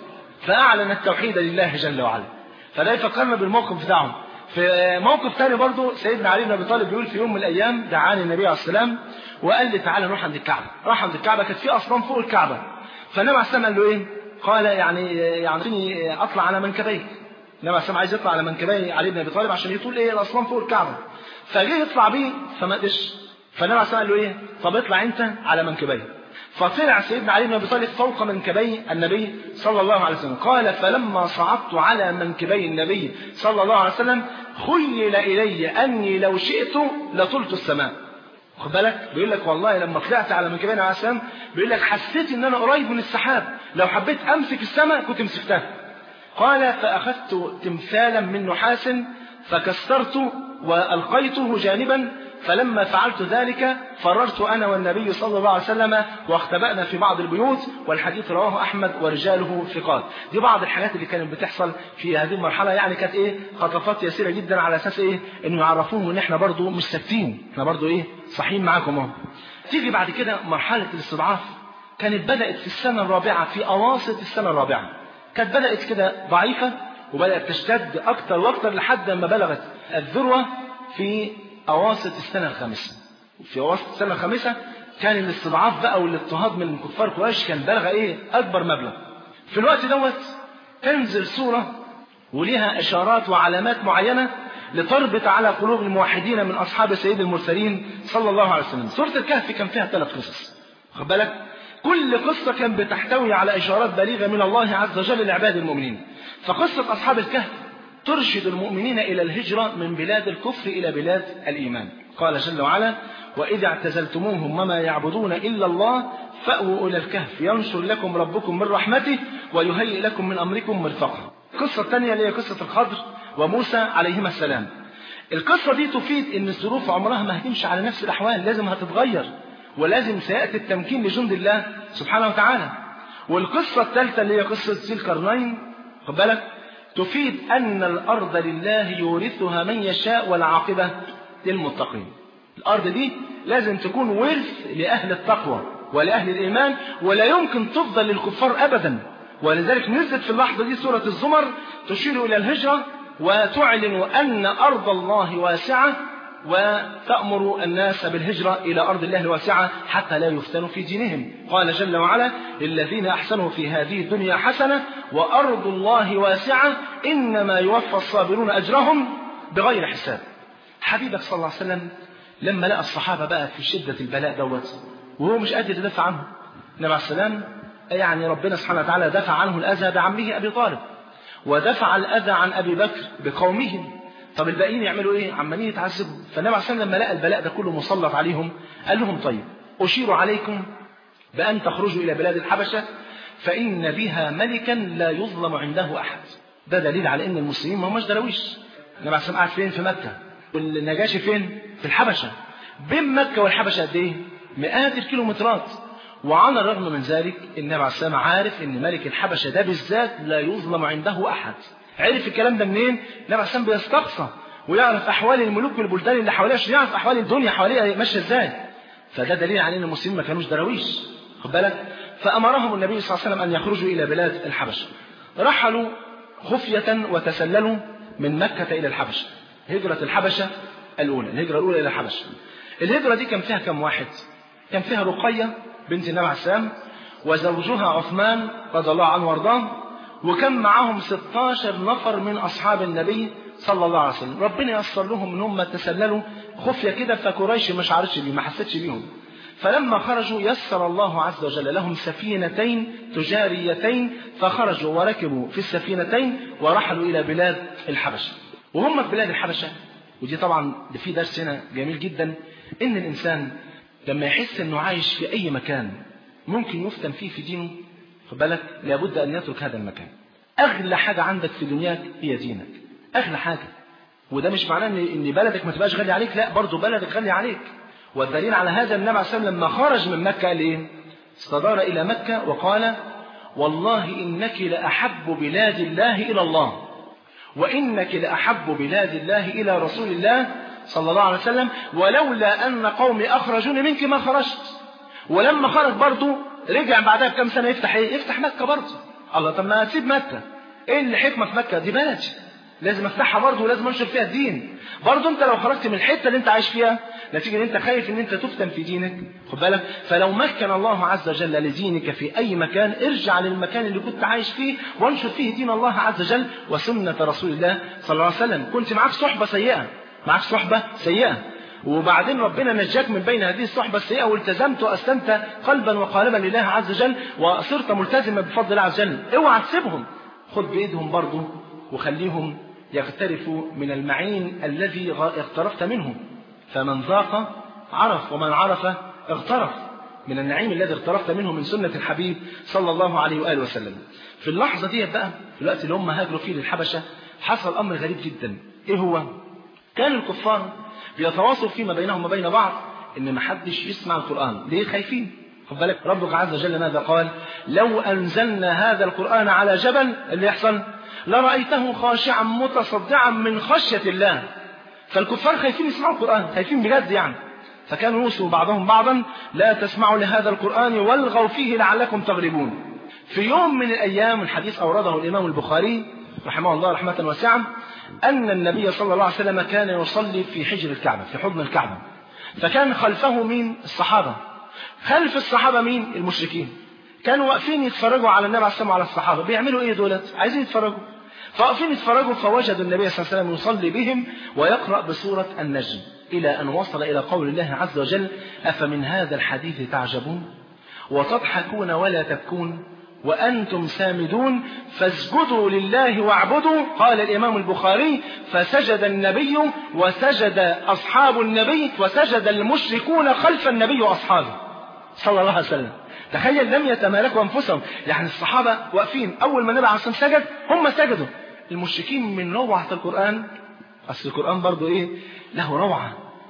فأعلن التوحيد لله جل وعلا. فده يفكرنا بالموقف بتاعهم. في موقف تاني برضو سيدنا علي بن أبي طالب بيقول في يوم من الأيام دعاني النبي عليه السلام وقال لي تعالى نروح عند الكعبة. راح عند الكعبة كانت في أصنام فوق الكعبة. فالنبي عليه السلام قال له إيه؟ قال يعني يعني أطلع على منكبيك. النبي عليه السلام عايز يطلع على منكبي علي بن أبي طالب عشان يطول إيه الأصنام فوق الكعبة. فجه يطلع بيه فما قدرش. فالنبي عليه السلام قال له ايه؟ طب اطلع انت على منكبيه. فطلع سيدنا علي بن ابي طالب فوق منكبي النبي صلى الله عليه وسلم. قال فلما صعدت على منكبي النبي صلى الله عليه وسلم خيل الي اني لو شئت لطلت السماء. خد بالك بيقول لك والله لما طلعت على منكبي النبي عليه السلام بيقول لك حسيت ان انا قريب من السحاب، لو حبيت امسك السماء كنت مسكتها. قال فاخذت تمثالا من نحاس فكسرته والقيته جانبا، فلما فعلت ذلك فررت أنا والنبي صلى الله عليه وسلم واختبأنا في بعض البيوت، والحديث رواه أحمد ورجاله ثقات. دي بعض الحاجات اللي كانت بتحصل في هذه المرحلة، يعني كانت إيه خطفات يسيرة جدا على أساس إيه إنه يعرفوهم إن إحنا برضو مش ساكتين، إحنا برضو إيه صحيين معاكم أهو. تيجي بعد كده مرحلة الاستضعاف كانت بدأت في السنة الرابعة، في أواسط السنة الرابعة كانت بدأت كده ضعيفة وبدأت تشتد أكتر وأكتر لحد ما بلغت الذروة في أواسط السنة الخامسة. في أواسط السنة الخامسة كان الاستضعاف بقى والاضطهاد من كفار قريش كان بلغ إيه أكبر مبلغ. في الوقت دوت تنزل سورة ولها إشارات وعلامات معينة لتربط على قلوب الموحدين من أصحاب سيد المرسلين صلى الله عليه وسلم. سورة الكهف كان فيها ثلاث قصص خد بالك، كل قصة كان بتحتوي على إشارات بليغة من الله عز وجل لعباد المؤمنين. فقصة أصحاب الكهف ترشد المؤمنين إلى الهجرة من بلاد الكفر إلى بلاد الإيمان. قال جل وعلا وإذا اعتزلتموهم وما يعبدون إلا الله فأووا إلى الكهف ينشر لكم ربكم من رحمته ويهيئ لكم من أمركم مرفقا. القصة الثانية اللي هي قصة الخضر وموسى عليهما السلام. القصة دي تفيد أن الظروف عمرها ما هتمشي على نفس الأحوال، لازم هتتغير ولازم سيأتي التمكين لجند الله سبحانه وتعالى. والقصة الثالثة اللي هي قصة ذي القرنين خد بالك تفيد أن الأرض لله يورثها من يشاء والعاقبة للمتقين. الأرض دي لازم تكون ورث لأهل التقوى ولأهل الإيمان، ولا يمكن تفضل للكفار أبدا. ولذلك نزلت في اللحظة دي سورة الزمر تشير إلى الهجرة وتعلن أن أرض الله واسعة وتأمر الناس بالهجرة إلى أرض الله الواسعة حتى لا يفتنوا في دينهم. قال جل وعلا للذين أحسنوا في هذه الدنيا حسنة وأرض الله واسعة إنما يوفى الصابرون أجرهم بغير حساب. حبيبك صلى الله عليه وسلم لما لقى الصحابة بقى في شدة البلاء دوت وهو مش قادر يدافع عنهم، النبي عليه السلام يعني ربنا سبحانه وتعالى دفع عنه الأذى بعمه أبي طالب، ودفع الأذى عن أبي بكر بقومهم. طب الباقيين يعملوا إيه؟ عمالين يتعذبوا. فالنبي عليه السلام لما لقى البلاء ده كله مسلط عليهم قال لهم طيب أشير عليكم بأن تخرجوا إلى بلاد الحبشة فإن بها ملكا لا يظلم عنده أحد. ده دليل على أن المسلمين ما هماش درويش. النبي عليه السلام قاعد فين؟ في مكة، والنجاشي فين؟ في الحبشة. بين مكة والحبشة قد إيه؟ مئات الكيلومترات. وعلى الرغم من ذلك النبي عليه السلام عارف ان ملك الحبشة ده بالذات لا يظلم عنده احد. عرف الكلام ده منين؟ النبي عليه السلام بيستقصى ويعرف احوال الملوك والبلدان اللي حواليه عشان يعرف احوال الدنيا حواليه ماشيه ازاي. فده دليل على ان المسلمين ما كانوش دراويش، خد بالك. فامرهم النبي صلى الله عليه وسلم ان يخرجوا الى بلاد الحبشة. رحلوا خفية وتسللوا من مكة الى الحبشة. هجرة الحبشة الاولى، الهجرة الاولى الى الحبشة. الهجرة دي كان فيها كم واحد؟ كان فيها رقية بنت النبي عليه السلام وزوجها عثمان رضي الله عنه وارضاه، وكان معهم ستاشر نفر من أصحاب النبي صلى الله عليه وسلم. ربنا يسر لهم ان هم تسللوا خفية كده، فقريش مش عارفش بيه، ما حستش بيهم. فلما خرجوا يسر الله عز وجل لهم سفينتين تجاريتين، فخرجوا وركبوا في السفينتين ورحلوا إلى بلاد الحبشة. وهم في بلاد الحبشة، ودي طبعا في درس هنا جميل جدا، إن الإنسان لما يحس انه عايش في اي مكان ممكن يفتن فيه في دينه، خد بالك، لابد ان يترك هذا المكان. اغلى حاجة عندك في دنياك هي دينك، اغلى حاجة. وده مش معناه ان بلدك ما تبقاش غالية عليك، لا، برضو بلدك غالية عليك. والدليل على هذا النبي عليه الصلاة والسلام لما خرج من مكة قال ايه؟ استدار الى مكة وقال والله انك لأحب بلاد الله الى الله، وانك لأحب بلاد الله الى رسول الله صلى الله عليه وسلم، ولولا أن قومي أخرجوني منك ما خرجت. ولما خرج برضو رجع بعدها بكم سنة يفتح إيه؟ يفتح مكة برضو. الله، طب ما تسيب مكة، إيه اللي حكمة في مكة؟ دي بلدي، لازم افتحها برضو ولازم انشر فيها الدين. برضو انت لو خرجت من الحتة اللي انت عايش فيها نتيجة ان انت خايف ان انت تفتن في دينك، خد بالك. فلو مكن الله عز وجل لدينك في اي مكان، ارجع للمكان اللي كنت عايش فيه وانشر فيه دين الله عز وجل وسنة رسول الله صلى الله عليه وسلم. كنت معاك صحبة سيئة، معك صحبة سيئة، وبعدين ربنا نجاك من بين هذه الصحبة السيئة والتزمت وأسلمت قلبا وقالبا لله عز وجل وصرت ملتزما بفضل الله عز وجل، اوعى تسيبهم، خد بإيدهم برضو وخليهم يغترفوا من المعين الذي اغترفت منه. فمن ذاق عرف، ومن عرف اغترف من النعيم الذي اغترفت منه من سنة الحبيب صلى الله عليه وآله وسلم. في اللحظة دي بقى، في الوقت اللي هم هاجروا فيه للحبشة، حصل أمر غريب جدا. إيه هو؟ كان الكفار بيتواصلوا فيما بينهم وبين بعض ان ما حدش يسمع القرآن. ليه؟ خايفين. خد بالك، ربك عز وجل ماذا قال؟ لو انزلنا هذا القرآن على جبل، اللي يحصل لرأيته خاشعا متصدعا من خشية الله. فالكفار خايفين يسمعوا القرآن، خايفين بجد يعني. فكانوا يوصوا بعضهم بعضا لا تسمعوا لهذا القرآن والغوا فيه لعلكم تغلبون. في يوم من الايام، الحديث اورده الامام البخاري رحمه الله رحمة واسعة، أن النبي صلى الله عليه وسلم كان يصلي في حجر الكعبة، في حضن الكعبة. فكان خلفه مين؟ الصحابة. خلف الصحابة مين؟ المشركين. كانوا واقفين يتفرجوا على النبي عليه الصلاة والسلام وعلى الصحابة. بيعملوا إيه دولت؟ عايزين يتفرجوا. فواقفين يتفرجوا، فوجدوا النبي صلى الله عليه وسلم يصلي بهم ويقرأ بسورة النجم، إلى أن وصل إلى قول الله عز وجل: أفمن هذا الحديث تعجبون وتضحكون ولا تبكون وأنتم سامدون فاسجدوا لله واعبدوا. قال الإمام البخاري: فسجد النبي وسجد أصحاب النبي وسجد المشركون خلف النبي وأصحابه صلى الله عليه وسلم. تخيل، لم يتمالكوا أنفسهم، يعني الصحابة واقفين، أول ما النبي عليه الصلاة والسلام سجد هم سجدوا. المشركين من روعة القرآن، أصل القرآن برضو إيه؟ له روعة،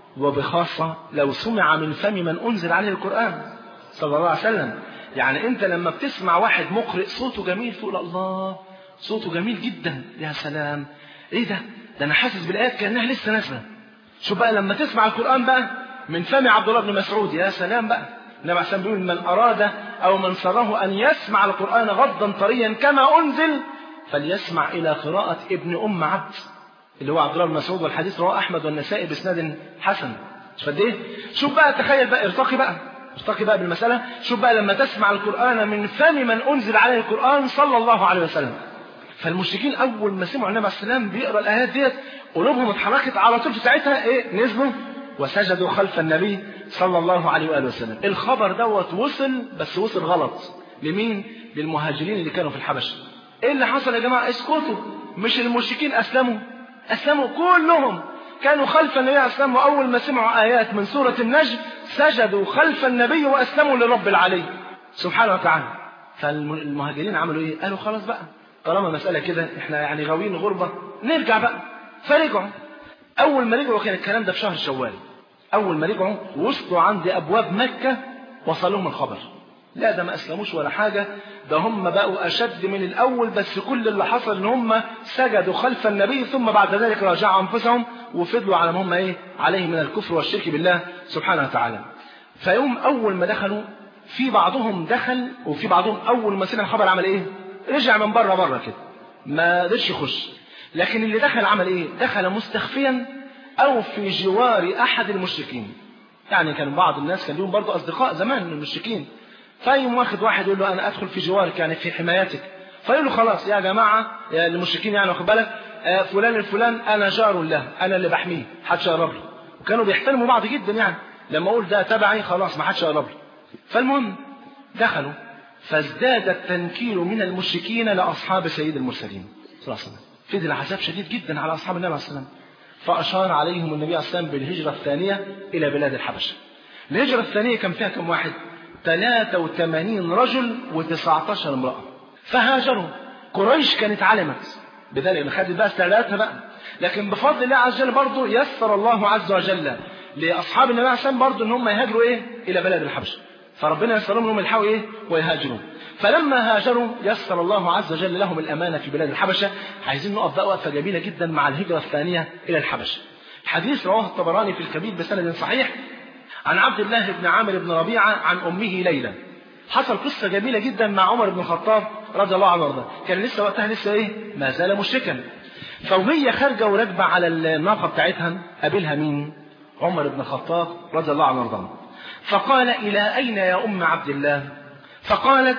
وبخاصة لو سمع من فم من أنزل عليه القرآن صلى الله عليه وسلم. يعني انت لما بتسمع واحد مقرئ صوته جميل تقول الله صوته جميل جدا، يا سلام، ايه ده ده انا حاسس بالايات كانها لسه نازله. شوف بقى لما تسمع القران بقى من فم عبد الله بن مسعود، يا سلام بقى. النبي عليه الصلاه والسلام بيقول: من اراد او من سره ان يسمع القران غضا طريا كما انزل فليسمع الى قراءه ابن ام عبد، اللي هو عبد الله بن مسعود، والحديث رواه احمد والنسائي باسناد حسن. شوف قد ايه. شوف بقى، تخيل بقى، ارتقي بقى ارتقي بقى بالمسألة. شوف بقى لما تسمع القرآن من فم من أنزل عليه القرآن صلى الله عليه وسلم. فالمشركين اول ما سمعوا النبي عليه السلام بيقرا الايات ديت قلوبهم اتحركت على طول، في ساعتها ايه نزلوا وسجدوا خلف النبي صلى الله عليه واله وسلم. الخبر دوت وصل، بس وصل غلط لمين؟ للمهاجرين اللي كانوا في الحبشه. ايه اللي حصل يا جماعه؟ اسكتوا، مش المشركين اسلموا، اسلموا كلهم، كانوا خلف النبي عليه السلام، واول ما سمعوا ايات من سوره النجم سجدوا خلف النبي واسلموا لرب العالمين سبحانه وتعالى. فالمهاجرين عملوا ايه؟ قالوا خلاص بقى طالما مساله كده احنا يعني غاويين غربه نرجع بقى. فرجعوا. اول ما رجعوا كان الكلام ده في شهر شوال. اول ما رجعوا وصلوا عند ابواب مكه وصلهم الخبر، لا ده ما اسلموش ولا حاجه، ده هم بقوا اشد من الاول، بس كل اللي حصل ان هم سجدوا خلف النبي ثم بعد ذلك راجعوا انفسهم وفضلوا على ما هم ايه عليه من الكفر والشرك بالله سبحانه وتعالى. فيوم اول ما دخلوا في بعضهم دخل، وفي بعضهم اول ما سمع الخبر عمل ايه؟ رجع من بره بره كده، ما قدرش يخش. لكن اللي دخل عمل ايه؟ دخل مستخفيا او في جوار احد المشركين. يعني كان بعض الناس كان لهم برضه اصدقاء زمان من المشركين، فيقوم واخد واحد يقول له انا ادخل في جوارك يعني في حمايتك، فيقول له خلاص يا جماعه يا المشركين يعني واخد بالك آه فلان الفلان انا جار له، انا اللي بحميه، محدش يقرب له. وكانوا بيحترموا بعض جدا، يعني لما اقول ده تبعي خلاص محدش يقرب له. فالمهم دخلوا فازداد التنكيل من المشركين لاصحاب سيد المرسلين صلى الله عليه وسلم. فضل عذاب شديد جدا على اصحاب النبي عليه السلام. فاشار عليهم النبي عليه السلام بالهجره الثانيه الى بلاد الحبشه. الهجره الثانيه كان فيها كم واحد؟ ثلاثة وثمانين رجل وتسعة عشر امرأة. فهاجروا. قريش كانت علمت بذلك، خدت بقى استعداداتها بقى، لكن بفضل الله عز وجل برضه يسر الله عز وجل لاصحاب النبي عليه السلام برضه ان هم يهاجروا ايه الى بلاد الحبشه. فربنا يسر لهم انهم يلحقوا ايه ويهاجروا. فلما هاجروا يسر الله عز وجل لهم الامانه في بلاد الحبشه. عايزين نقف بقى وقفه جميله جدا مع الهجره الثانيه الى الحبشه. حديث رواه الطبراني في الكبير بسند صحيح عن عبد الله بن عامر بن ربيعه عن امه ليلى. حصل قصه جميله جدا مع عمر بن الخطاب رضي الله عنه وارضاه. كان لسه وقتها لسه ايه ما زال مشركا. فوهي خارجه وراكبه على الناقه بتاعتها قابلها مين؟ عمر بن الخطاب رضي الله عنه وارضاه. فقال الى اين يا ام عبد الله؟ فقالت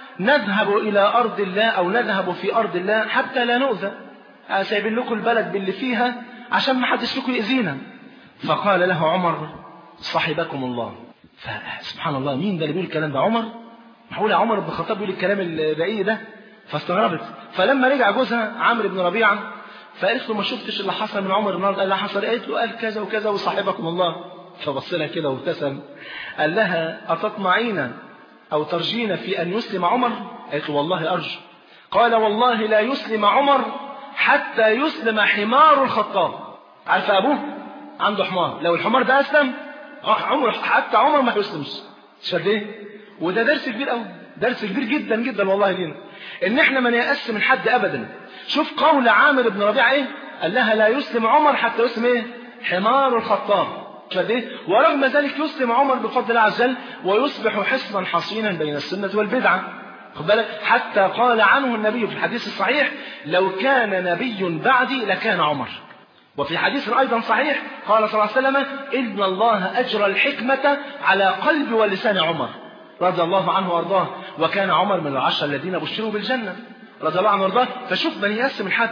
نذهب الى ارض الله او نذهب في ارض الله حتى لا نؤذى، سايبين لكم البلد باللي فيها عشان ما حدش لكم يأذينا. فقال له عمر صاحبكم الله. فسبحان الله مين ده اللي بيقول الكلام ده؟ عمر؟ معقول يا عمر بن الخطاب بيقول الكلام الرقيق ده؟ فاستغربت. فلما رجع جوزها عمرو بن ربيعه فقالت له ما شفتش اللي حصل من عمر النهارده؟ قال لها حصل. قالت له قال كذا وكذا وصاحبكم الله. فبص لها كده وابتسم. قال لها أتطمعين أو ترجين في أن يسلم عمر؟ قالت له والله أرجو. قال والله لا يسلم عمر حتى يسلم حمار الخطاب. عارف أبوه عنده حمار، لو الحمار ده أسلم عمر حتى عمر ما يسلمش. شد ايه؟ وده درس كبير قوي، درس كبير جدا جدا والله لينا، ان احنا ما نيأس من حد ابدا. شوف قول عامر بن ربيعه ايه؟ قال لها لا يسلم عمر حتى يسلم ايه؟ حمار الخطاب. شد ايه؟ ورغم ذلك يسلم عمر بفضل الله عز وجل ويصبح حصنا حصينا بين السنه والبدعه. خد بالك حتى قال عنه النبي في الحديث الصحيح لو كان نبي بعدي لكان عمر. وفي حديث أيضا صحيح قال صلى الله عليه وسلم إن الله أجرى الحكمة على قلب ولسان عمر رضي الله عنه وارضاه، وكان عمر من العشرة الذين بشروا بالجنة رضي الله عنه وارضاه. فشوف من يقسم الحد.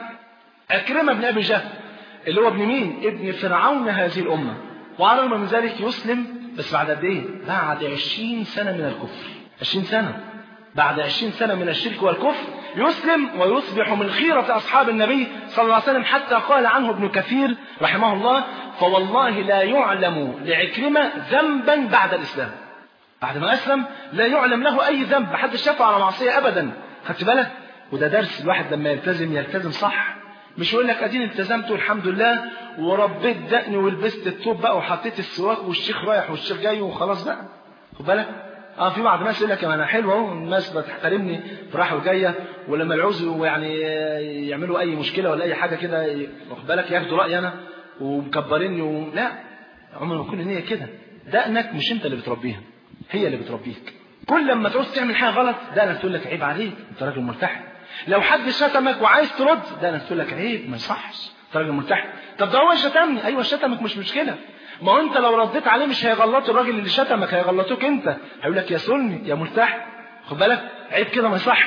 عكرمة بن أبي جهل اللي هو ابن مين؟ ابن فرعون هذه الأمة، وعلى الرغم من ذلك يسلم بس بعد قد ايه؟ بعد عشرين سنة من الكفر. عشرين سنة بعد عشرين سنة من الشرك والكفر يسلم ويصبح من خيرة أصحاب النبي صلى الله عليه وسلم. حتى قال عنه ابن كثير رحمه الله فوالله لا يعلم لعكرمة ذنبا بعد الإسلام. بعد ما أسلم لا يعلم له أي ذنب، محدش شافه على معصية أبدا. خدت بالك؟ وده درس الواحد لما يلتزم يلتزم صح، مش يقول لك أدين التزمت والحمد لله وربيت دقني ولبست التوب بقى وحطيت السواك والشيخ رايح والشيخ جاي وخلاص بقى. خد بالك؟ اه في بعض الناس يقول لك انا حلو اهو الناس بتحترمني في رايحه وجايه، ولما العوزوا يعني يعملوا اي مشكله ولا اي حاجه كده واخد بالك ياخدوا رايي انا ومكبريني و... لا عمر ما يكون النيه كده. دقنك مش انت اللي بتربيها، هي اللي بتربيك. كل لما تعوز تعمل حاجه غلط دقنك تقول لك عيب عليك انت راجل مرتاح. لو حد شتمك وعايز ترد دقنك تقول لك عيب ما يصحش انت راجل مرتاح. طب ده هو شتمني، ايوه شتمك مش مشكله، ما هو انت لو رديت عليه مش هيغلطوا الراجل اللي شتمك، هيغلطوك انت، هيقول لك يا سلمي يا مرتاح. خد بالك عيب كده ما يصحش.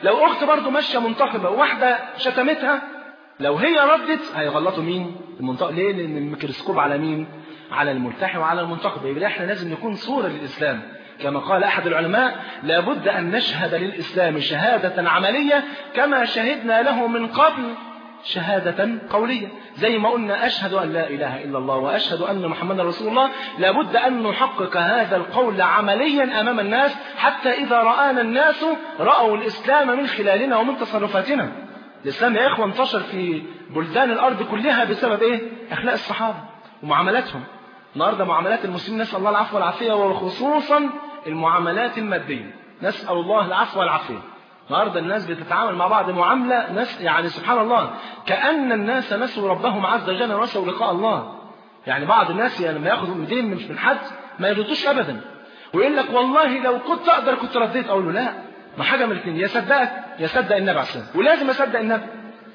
لو أخت برضو ماشية منتقبة وواحدة شتمتها، لو هي ردت هيغلطوا مين؟ المنتقب. ليه؟ لأن الميكروسكوب على مين؟ على الملتحي وعلى المنتقب. يبقى احنا لازم نكون صورة للإسلام. كما قال أحد العلماء: لابد أن نشهد للإسلام شهادة عملية كما شهدنا له من قبل شهادة قولية. زي ما قلنا أشهد أن لا إله إلا الله وأشهد أن محمدا رسول الله، لابد أن نحقق هذا القول عمليا أمام الناس، حتى إذا رآنا الناس رأوا الإسلام من خلالنا ومن تصرفاتنا. الإسلام يا إخوة انتشر في بلدان الأرض كلها بسبب إيه؟ أخلاق الصحابة ومعاملاتهم. النهارده معاملات المسلمين نسأل الله العفو والعافية، وخصوصا المعاملات المادية، نسأل الله العفو والعافية. النهارده الناس بتتعامل مع بعض معاملة ناس يعني سبحان الله كأن الناس نسوا ربهم عز وجل ونسوا لقاء الله. يعني بعض الناس يعني لما ياخذوا مدين مش من حد ما يردوش أبدا، ويقول لك والله لو كنت أقدر كنت رديت. أقول له لا، ما حاجة من الاثنين، يا صدقك يا صدق النبي عليه الصلاة والسلام، ولازم أصدق النبي.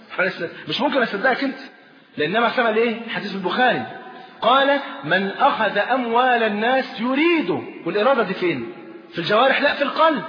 مش ممكن أصدقك أنت، لأن النبي عليه الصلاة والسلام إيه؟ حديث البخاري قال: من أخذ أموال الناس يريد، والإرادة دي فين؟ في الجوارح؟ لا، في القلب.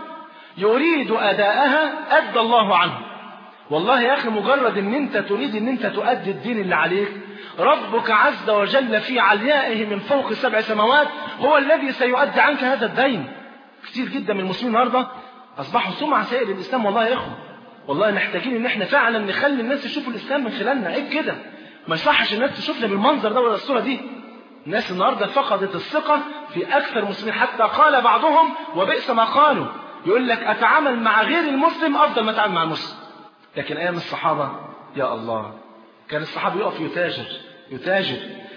يريد أداءها أدى الله عنه. والله يا أخي مجرد أن أنت تريد أن أنت تؤدي الدين اللي عليك، ربك عز وجل في عليائه من فوق سبع سماوات هو الذي سيؤدي عنك هذا الدين. كتير جدا من المسلمين النهارده أصبحوا سمعة سيئة للإسلام. والله يا إخوة، والله محتاجين أن احنا فعلا نخلي الناس يشوفوا الإسلام من خلالنا. عيب كده، ما يصحش الناس تشوفنا بالمنظر ده ولا الصورة دي. الناس النهارده فقدت الثقة في أكثر المسلمين، حتى قال بعضهم وبئس ما قالوا، يقول لك أتعامل مع غير المسلم أفضل ما أتعامل مع المسلم. لكن أيام الصحابة يا الله كان الصحابي يقف يتاجر يتاجر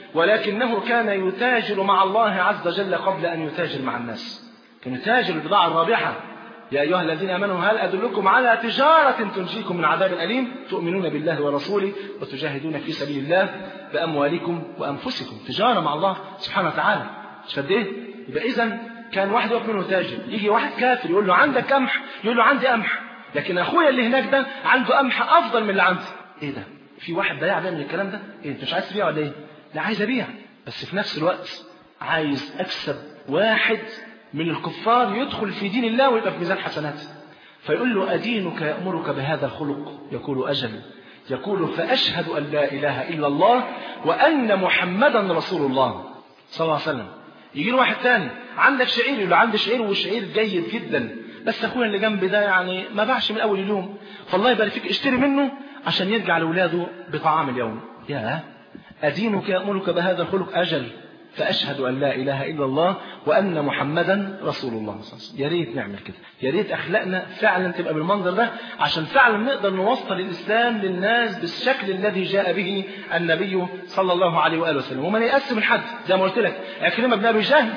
ولكنه كان يتاجر مع الله عز وجل قبل أن يتاجر مع الناس. كان يتاجر البضاعة الرابحة. يا أيها الذين آمنوا هل أدلكم على تجارة تنجيكم من عذاب أليم تؤمنون بالله ورسوله وتجاهدون في سبيل الله بأموالكم وأنفسكم. تجارة مع الله سبحانه وتعالى. مش قد إيه؟ يبقى إذن كان واحد يقف منه تاجر، يجي واحد كافر يقول له عندك قمح، يقول له عندي قمح، لكن أخويا اللي هناك ده عنده قمح أفضل من اللي عندي. إيه ده؟ في واحد بياع بيعمل الكلام ده؟ إيه أنت مش عايز تبيع ولا إيه؟ لا عايز أبيع، بس في نفس الوقت عايز أكسب واحد من الكفار يدخل في دين الله ويبقى في ميزان حسناته. فيقول له أدينك يأمرك بهذا الخلق؟ يقول أجل. يقول فأشهد أن لا إله إلا الله وأن محمدا رسول الله صلى الله عليه وسلم. يجي له واحد ثاني عندك شعير، يقول له عندي شعير والشعير جيد جدا، بس أخويا اللي جنبي ده يعني ما باعش من أول اليوم، فالله يبارك فيك اشتري منه عشان يرجع لأولاده بطعام اليوم. يا أدينك يأمرك بهذا الخلق؟ أجل. فأشهد أن لا إله إلا الله وأن محمدا رسول الله. يا ريت نعمل كده، يا ريت أخلاقنا فعلا تبقى بالمنظر ده، عشان فعلا نقدر نوصل الإسلام للناس بالشكل الذي جاء به النبي صلى الله عليه وآله وسلم. وما يقسم الحد زي ما قلت لك، عكرمة بن أبي جهل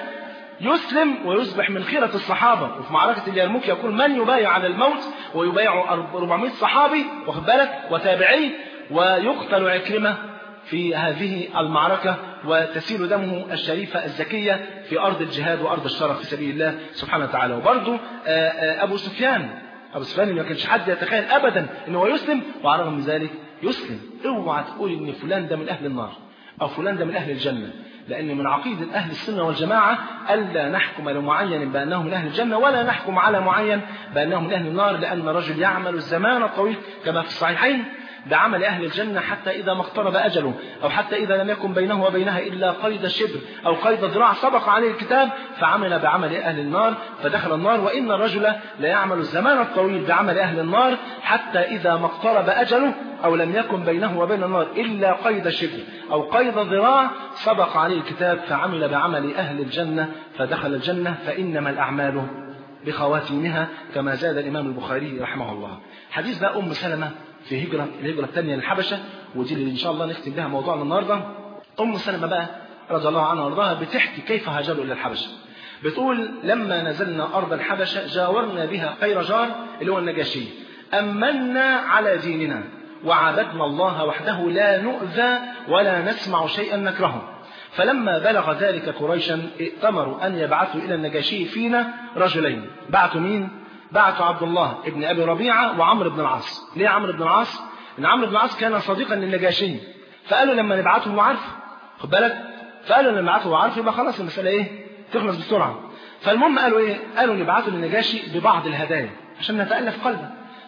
يسلم ويصبح من خيرة الصحابة، وفي معركة اليرموك يقول من يبايع على الموت ويبايع أربعمائة صحابي واخد بالك وتابعي، ويقتل عكرمة في هذه المعركة وتسيل دمه الشريفة الزكية في أرض الجهاد وأرض الشرف في سبيل الله سبحانه وتعالى. وبرضه أبو سفيان أبو سفيان ما كانش حد يتخيل أبدا أنه يسلم، وعلى رغم ذلك يسلم. اوعى تقول أن فلان ده من أهل النار أو فلان ده من أهل الجنة، لأن من عقيدة أهل السنة والجماعة ألا نحكم لمعين بأنه من أهل الجنة ولا نحكم على معين بأنه من أهل النار، لأن رجل يعمل الزمان الطويل كما في الصحيحين بعمل أهل الجنة حتى إذا ما اقترب أجله، أو حتى إذا لم يكن بينه وبينها إلا قيد شبر أو قيد ذراع سبق عليه الكتاب فعمل بعمل أهل النار فدخل النار. وإن الرجل لا يعمل الزمان الطويل بعمل أهل النار حتى إذا ما اقترب أجله أو لم يكن بينه وبين النار إلا قيد شبر أو قيد ذراع سبق عليه الكتاب فعمل بعمل أهل الجنة فدخل الجنة. فإنما الأعمال بخواتيمها كما زاد الإمام البخاري رحمه الله. حديث بقى أم سلمة في هجرة الهجرة الثانية للحبشة، ودي اللي إن شاء الله نختم بها موضوعنا النهاردة. أم سلمة بقى رضي الله عنها وارضاها بتحكي كيف هاجروا إلى الحبشة. بتقول لما نزلنا أرض الحبشة جاورنا بها خير جار اللي هو النجاشي، أمنا على ديننا وعبدنا الله وحده لا نؤذى ولا نسمع شيئا نكرهه. فلما بلغ ذلك قريشا ائتمروا أن يبعثوا إلى النجاشي فينا رجلين. بعثوا مين؟ بعثوا عبد الله ابن أبي ربيعة وعمرو بن العاص. ليه عمرو بن العاص؟ إن عمرو بن العاص كان صديقا للنجاشي، فقالوا لما نبعثه هو عارف، خد بالك، فقالوا لما نبعثه هو عارف يبقى خلاص المسألة إيه؟ تخلص بسرعة. فالمهم قالوا إيه؟ قالوا نبعثه للنجاشي ببعض الهدايا عشان نتألف قلبه.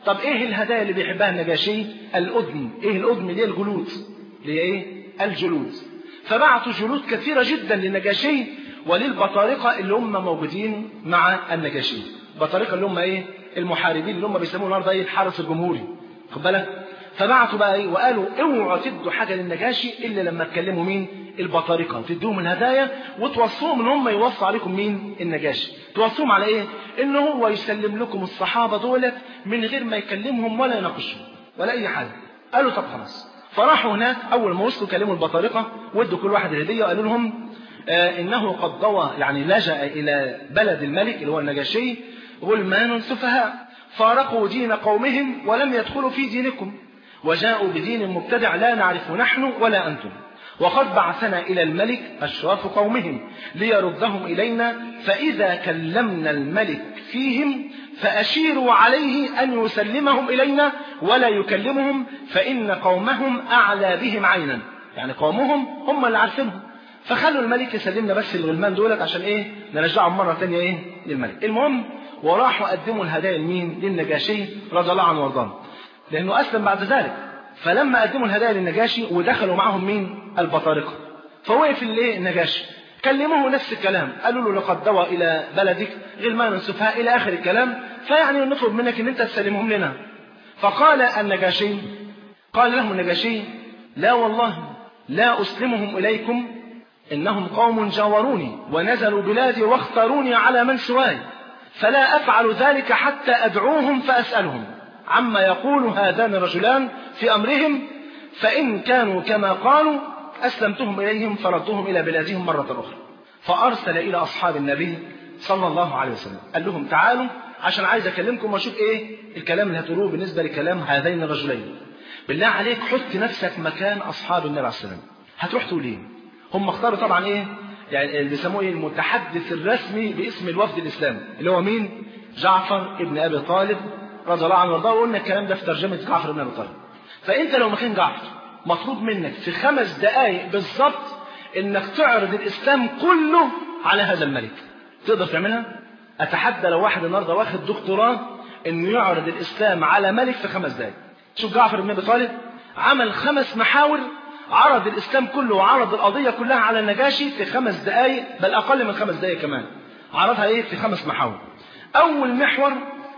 طب ايه الهدايا اللي بيحبها النجاشي؟ الأدم. ايه الأدم؟ اللي هي الجلود، اللي هي ايه؟ الجلود. فبعتوا جلود كثيرة جدا للنجاشي وللبطارقة اللي هم موجودين مع النجاشي. البطارقة اللي هم ايه؟ المحاربين اللي هم بيسموه النهارده ايه؟ الحرس الجمهوري، خد بالك. فبعتوا بقى ايه؟ وقالوا اوعوا تدوا حاجة للنجاشي الا لما تكلموا مين؟ البطارقة، تدوهم الهدايا وتوصوهم ان هم يوصوا عليكم مين؟ النجاشي. توصوهم على ايه؟ ان هو يسلم لكم الصحابة دولت من غير ما يكلمهم ولا يناقشهم ولا اي حاجة. قالوا طب خلاص. فراحوا هناك، اول ما وصلوا كلموا البطارقة وادوا كل واحد الهدية وقالوا لهم آه انه قد ضوى، يعني لجأ الى بلد الملك اللي هو النجاشي غلمان سفهاء فارقوا دين قومهم ولم يدخلوا في دينكم وجاءوا بدين مبتدع لا نعرف نحن ولا أنتم، وقد بعثنا إلى الملك أشراف قومهم ليردهم إلينا، فإذا كلمنا الملك فيهم فأشيروا عليه أن يسلمهم إلينا ولا يكلمهم، فإن قومهم أعلى بهم عينا، يعني قومهم هم اللي عارفينهم، فخلوا الملك يسلمنا بس الغلمان دولت عشان إيه؟ نرجعهم مرة ثانية إيه؟ للملك. المهم وراحوا قدموا الهدايا لمين؟ للنجاشي رضي الله عنه وارضاه، لأنه أسلم بعد ذلك. فلما قدموا الهدايا للنجاشي ودخلوا معهم مين؟ البطارقة. فوقف الايه؟ النجاشي كلموه نفس الكلام، قالوا له لقد دوى إلى بلدك غلمان سفهاء إلى آخر الكلام، فيعني نطلب منك أن أنت تسلمهم لنا. فقال النجاشي، قال لهم النجاشي لا والله لا أسلمهم إليكم، إنهم قوم جاوروني ونزلوا بلادي واختاروني على من سواي، فلا أفعل ذلك حتى أدعوهم فأسألهم عما يقول هذان الرجلان في أمرهم، فإن كانوا كما قالوا أسلمتهم إليهم فردوهم إلى بلادهم مرة أخرى. فأرسل إلى أصحاب النبي صلى الله عليه وسلم، قال لهم تعالوا عشان عايز أكلمكم وأشوف إيه الكلام اللي هتقولوه بالنسبة لكلام هذين الرجلين. بالله عليك حط نفسك مكان أصحاب النبي عليه السلام، هتروح تقول إيه؟ هم اختاروا طبعا إيه؟ يعني اللي بيسموه إيه؟ المتحدث الرسمي باسم الوفد الإسلامي اللي هو مين؟ جعفر ابن أبي طالب رضي الله عنه وارضاه. وقلنا الكلام ده في ترجمة جعفر بن أبي طالب. فأنت لو مكان جعفر مطلوب منك في خمس دقائق بالظبط إنك تعرض الإسلام كله على هذا الملك. تقدر تعملها؟ أتحدى لو واحد النهارده واخد دكتوراه إنه يعرض الإسلام على ملك في خمس دقائق. شوف جعفر بن أبي طالب عمل خمس محاور، عرض الإسلام كله وعرض القضية كلها على النجاشي في خمس دقائق، بل أقل من خمس دقائق كمان. عرضها إيه؟ في خمس محاور. أول محور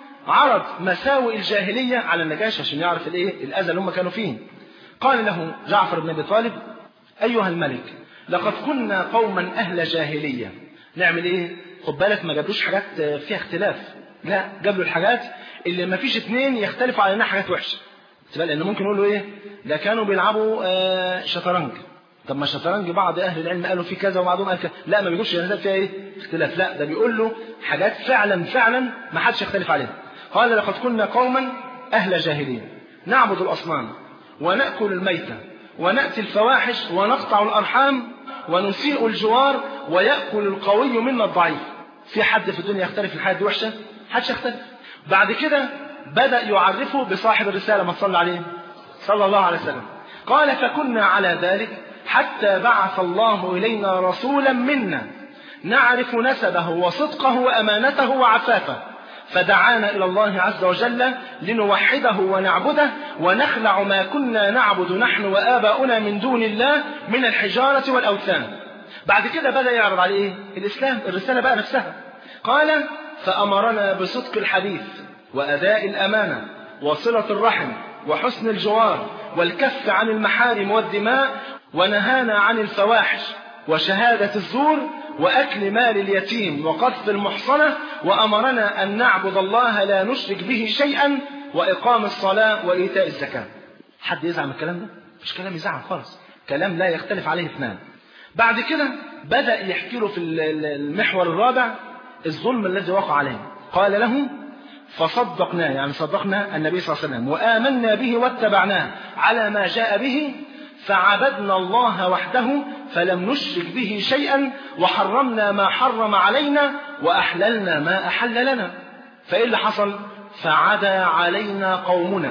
عرض مساوئ الجاهلية على النجاشي عشان يعرف الايه الأذى اللي هم كانوا فيه. قال له جعفر بن أبي طالب أيها الملك لقد كنا قوما أهل جاهلية، نعمل ايه؟ خد بالك ما جابلوش حاجات فيها اختلاف، لا جاب له الحاجات اللي ما فيش اتنين يختلفوا على انها حاجات وحشة. لأنه ممكن يقولوا ايه؟ ده كانوا بيلعبوا آه شطرنج، طب ما الشطرنج بعض أهل العلم قالوا فيه كذا وبعضهم قال كذا، لا ما بيقولش ان ده فيها ايه؟ اختلاف، لا ده بيقول له حاجات فعلا فعلا ما حدش يختلف عليها. قال لقد كنا قوما أهل جاهلية نعبد الأصنام ونأكل الميتة ونأتي الفواحش ونقطع الأرحام ونسيء الجوار ويأكل القوي منا الضعيف. في حد في الدنيا يختلف الحياة دي وحشة؟ حدش يختلف. بعد كده بدأ يعرفه بصاحب الرسالة ما صلى عليه صلى الله عليه وسلم. قال فكنا على ذلك حتى بعث الله إلينا رسولا منا نعرف نسبه وصدقه وأمانته وعفافه، فدعانا إلى الله عز وجل لنوحده ونعبده ونخلع ما كنا نعبد نحن وآباؤنا من دون الله من الحجارة والأوثان. بعد كده بدأ يعرض عليه إيه؟ الإسلام، الرسالة بقى نفسها. قال فأمرنا بصدق الحديث وأداء الأمانة وصلة الرحم وحسن الجوار والكف عن المحارم والدماء، ونهانا عن الفواحش وشهادة الزور وأكل مال اليتيم وقذف المحصنة، وأمرنا أن نعبد الله لا نشرك به شيئا وإقام الصلاة وإيتاء الزكاة. حد يزعل من الكلام ده؟ مش كلام يزعل خالص، كلام لا يختلف عليه اثنان. بعد كده بدأ يحكي له في المحور الرابع الظلم الذي وقع عليه. قال له فصدقناه، يعني صدقنا النبي صلى الله عليه وسلم وآمنا به واتبعناه على ما جاء به، فعبدنا الله وحده فلم نشرك به شيئا وحرمنا ما حرم علينا وأحللنا ما أحل لنا. فإيه اللي حصل؟ فعدا علينا قومنا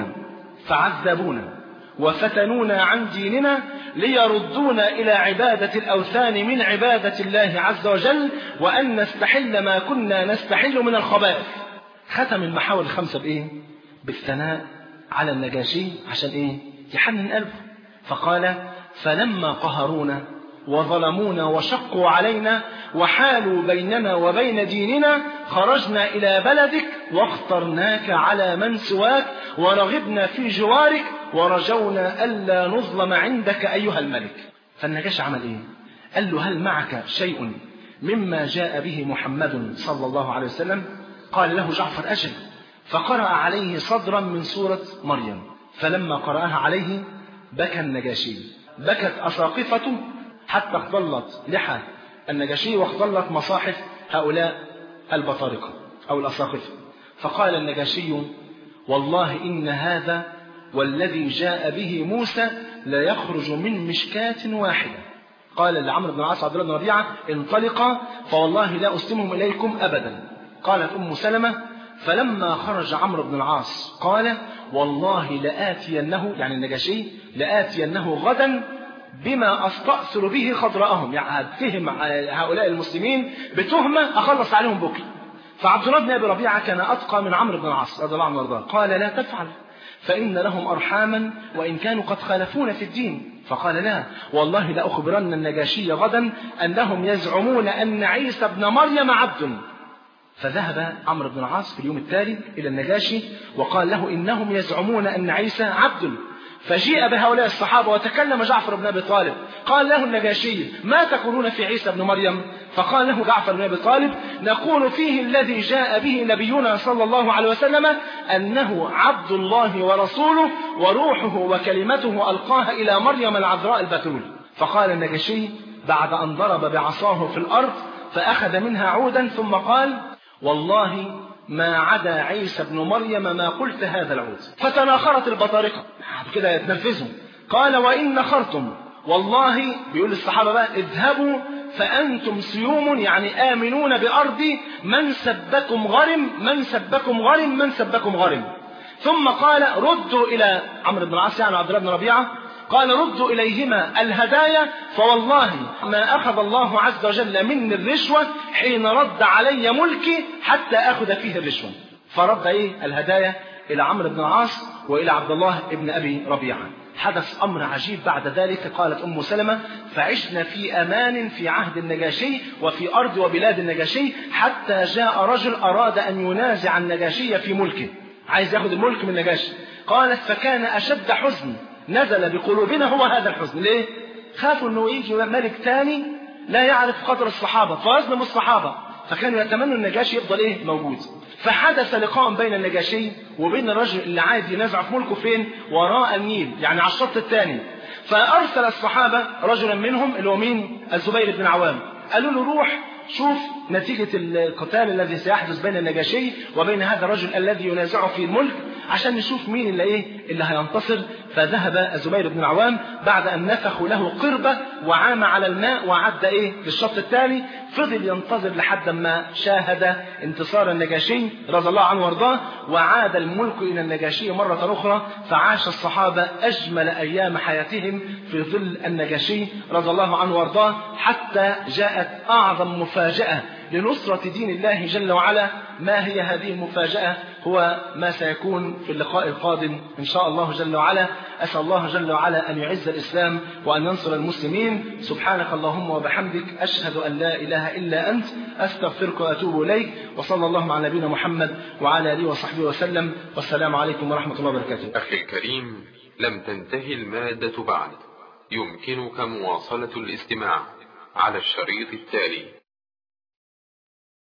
فعذبونا وفتنونا عن ديننا ليردونا إلى عبادة الأوثان من عبادة الله عز وجل، وأن نستحل ما كنا نستحل من الخبائث. ختم المحاور الخمسة بإيه؟ بالثناء على النجاشي عشان إيه؟ يحنن قلبه. فقال فلما قهرونا وظلمونا وشقوا علينا وحالوا بيننا وبين ديننا خرجنا إلى بلدك واخترناك على من سواك ورغبنا في جوارك ورجونا ألا نظلم عندك أيها الملك. فالنجاشي عمل إيه؟ قال له هل معك شيء مما جاء به محمد صلى الله عليه وسلم؟ قال له جعفر أجل. فقرأ عليه صدرا من سورة مريم. فلما قرأها عليه بكى النجاشي، بكت أساقفته حتى اختلت لحى النجاشي واختلت مصاحف هؤلاء البطارقة أو الأساقفة. فقال النجاشي والله إن هذا والذي جاء به موسى لا يخرج من مشكاة واحدة. قال لعمرو بن العاص عبد الله بن ربيعة انطلقا فوالله لا أسلمهم إليكم أبدا. قالت أم سلمة فلما خرج عمرو بن العاص قال والله لآتينه يعني النجاشي لآتينه غدا بما أستأثر به خضراءهم، يعني هتهم هؤلاء المسلمين بتهمة أخلص عليهم بكرة. فعبد الله بن أبي ربيعة كان أتقى من عمرو بن العاص رضي الله عنه وارضاه. قال لا تفعل فإن لهم أرحاما وإن كانوا قد خالفون في الدين. فقال لا والله لأخبرن النجاشي غدا أنهم يزعمون أن عيسى ابن مريم عبد. فذهب عمرو بن العاص في اليوم التالي إلى النجاشي وقال له إنهم يزعمون أن عيسى عبد. فجيء بهؤلاء الصحابة وتكلم جعفر بن أبي طالب. قال له النجاشي ما تقولون في عيسى بن مريم؟ فقال له جعفر بن أبي طالب نقول فيه الذي جاء به نبينا صلى الله عليه وسلم أنه عبد الله ورسوله وروحه وكلمته ألقاها إلى مريم العذراء البتول. فقال النجاشي بعد أن ضرب بعصاه في الأرض فأخذ منها عودا ثم قال والله ما عدا عيسى بن مريم ما قلت هذا العود. فتناخرت البطارقة كده يتنفذهم. قال وإن نخرتم والله بيقول الصحابة بقى اذهبوا فأنتم سيوم يعني آمنون بأرضي من سبكم غرم من سبكم غرم من سبكم غرم. ثم قال ردوا إلى عمرو بن العاص يعني عبد الله بن ربيعة قال ردوا إليهما الهدايا فوالله ما أخذ الله عز وجل مني الرشوة حين رد علي ملكي حتى أخذ فيه الرشوة. فرد إيه الهدايا إلى عمرو بن العاص وإلى عبد الله بن أبي ربيعة. حدث أمر عجيب بعد ذلك. قالت أم سلمة فعشنا في أمان في عهد النجاشي وفي أرض وبلاد النجاشي حتى جاء رجل أراد أن ينازع النجاشي في ملكه، عايز يأخذ الملك من النجاشي. قالت فكان أشد حزن نزل بقلوبنا هو هذا الحزن. ليه؟ خافوا أنه يجي ملك تاني لا يعرف قدر الصحابة فيظلم الصحابة، فكانوا يتمنوا النجاشي يفضل إيه موجود. فحدث لقاء بين النجاشي وبين الرجل اللي عايز ينازع في ملكه فين؟ وراء النيل يعني على الشط الثاني. فأرسل الصحابة رجلا منهم اللي هو مين؟ الزبير بن عوام. قالوا له روح شوف نتيجة القتال الذي سيحدث بين النجاشي وبين هذا الرجل الذي ينازعه في الملك عشان نشوف مين اللي ايه اللي هينتصر. فذهب الزبير بن العوام بعد أن نفخوا له قربة وعام على الماء وعد ايه للشط الثاني. فضل ينتظر لحد ما شاهد انتصار النجاشي رضي الله عنه وارضاه وعاد الملك إلى النجاشي مرة أخرى. فعاش الصحابة أجمل أيام حياتهم في ظل النجاشي رضي الله عنه وارضاه حتى جاءت أعظم مفاجأة لنصرة دين الله جل وعلا. ما هي هذه المفاجأة؟ هو ما سيكون في اللقاء القادم إن شاء الله جل وعلا. أسأل الله جل وعلا أن يعز الإسلام وأن ينصر المسلمين. سبحانك اللهم وبحمدك أشهد أن لا إله إلا أنت أستغفرك وأتوب إليك. وصلى الله على نبينا محمد وعلى آله وصحبه وسلم والسلام عليكم ورحمة الله وبركاته. أخي الكريم لم تنتهي المادة بعد، يمكنك مواصلة الاستماع على الشريط التالي.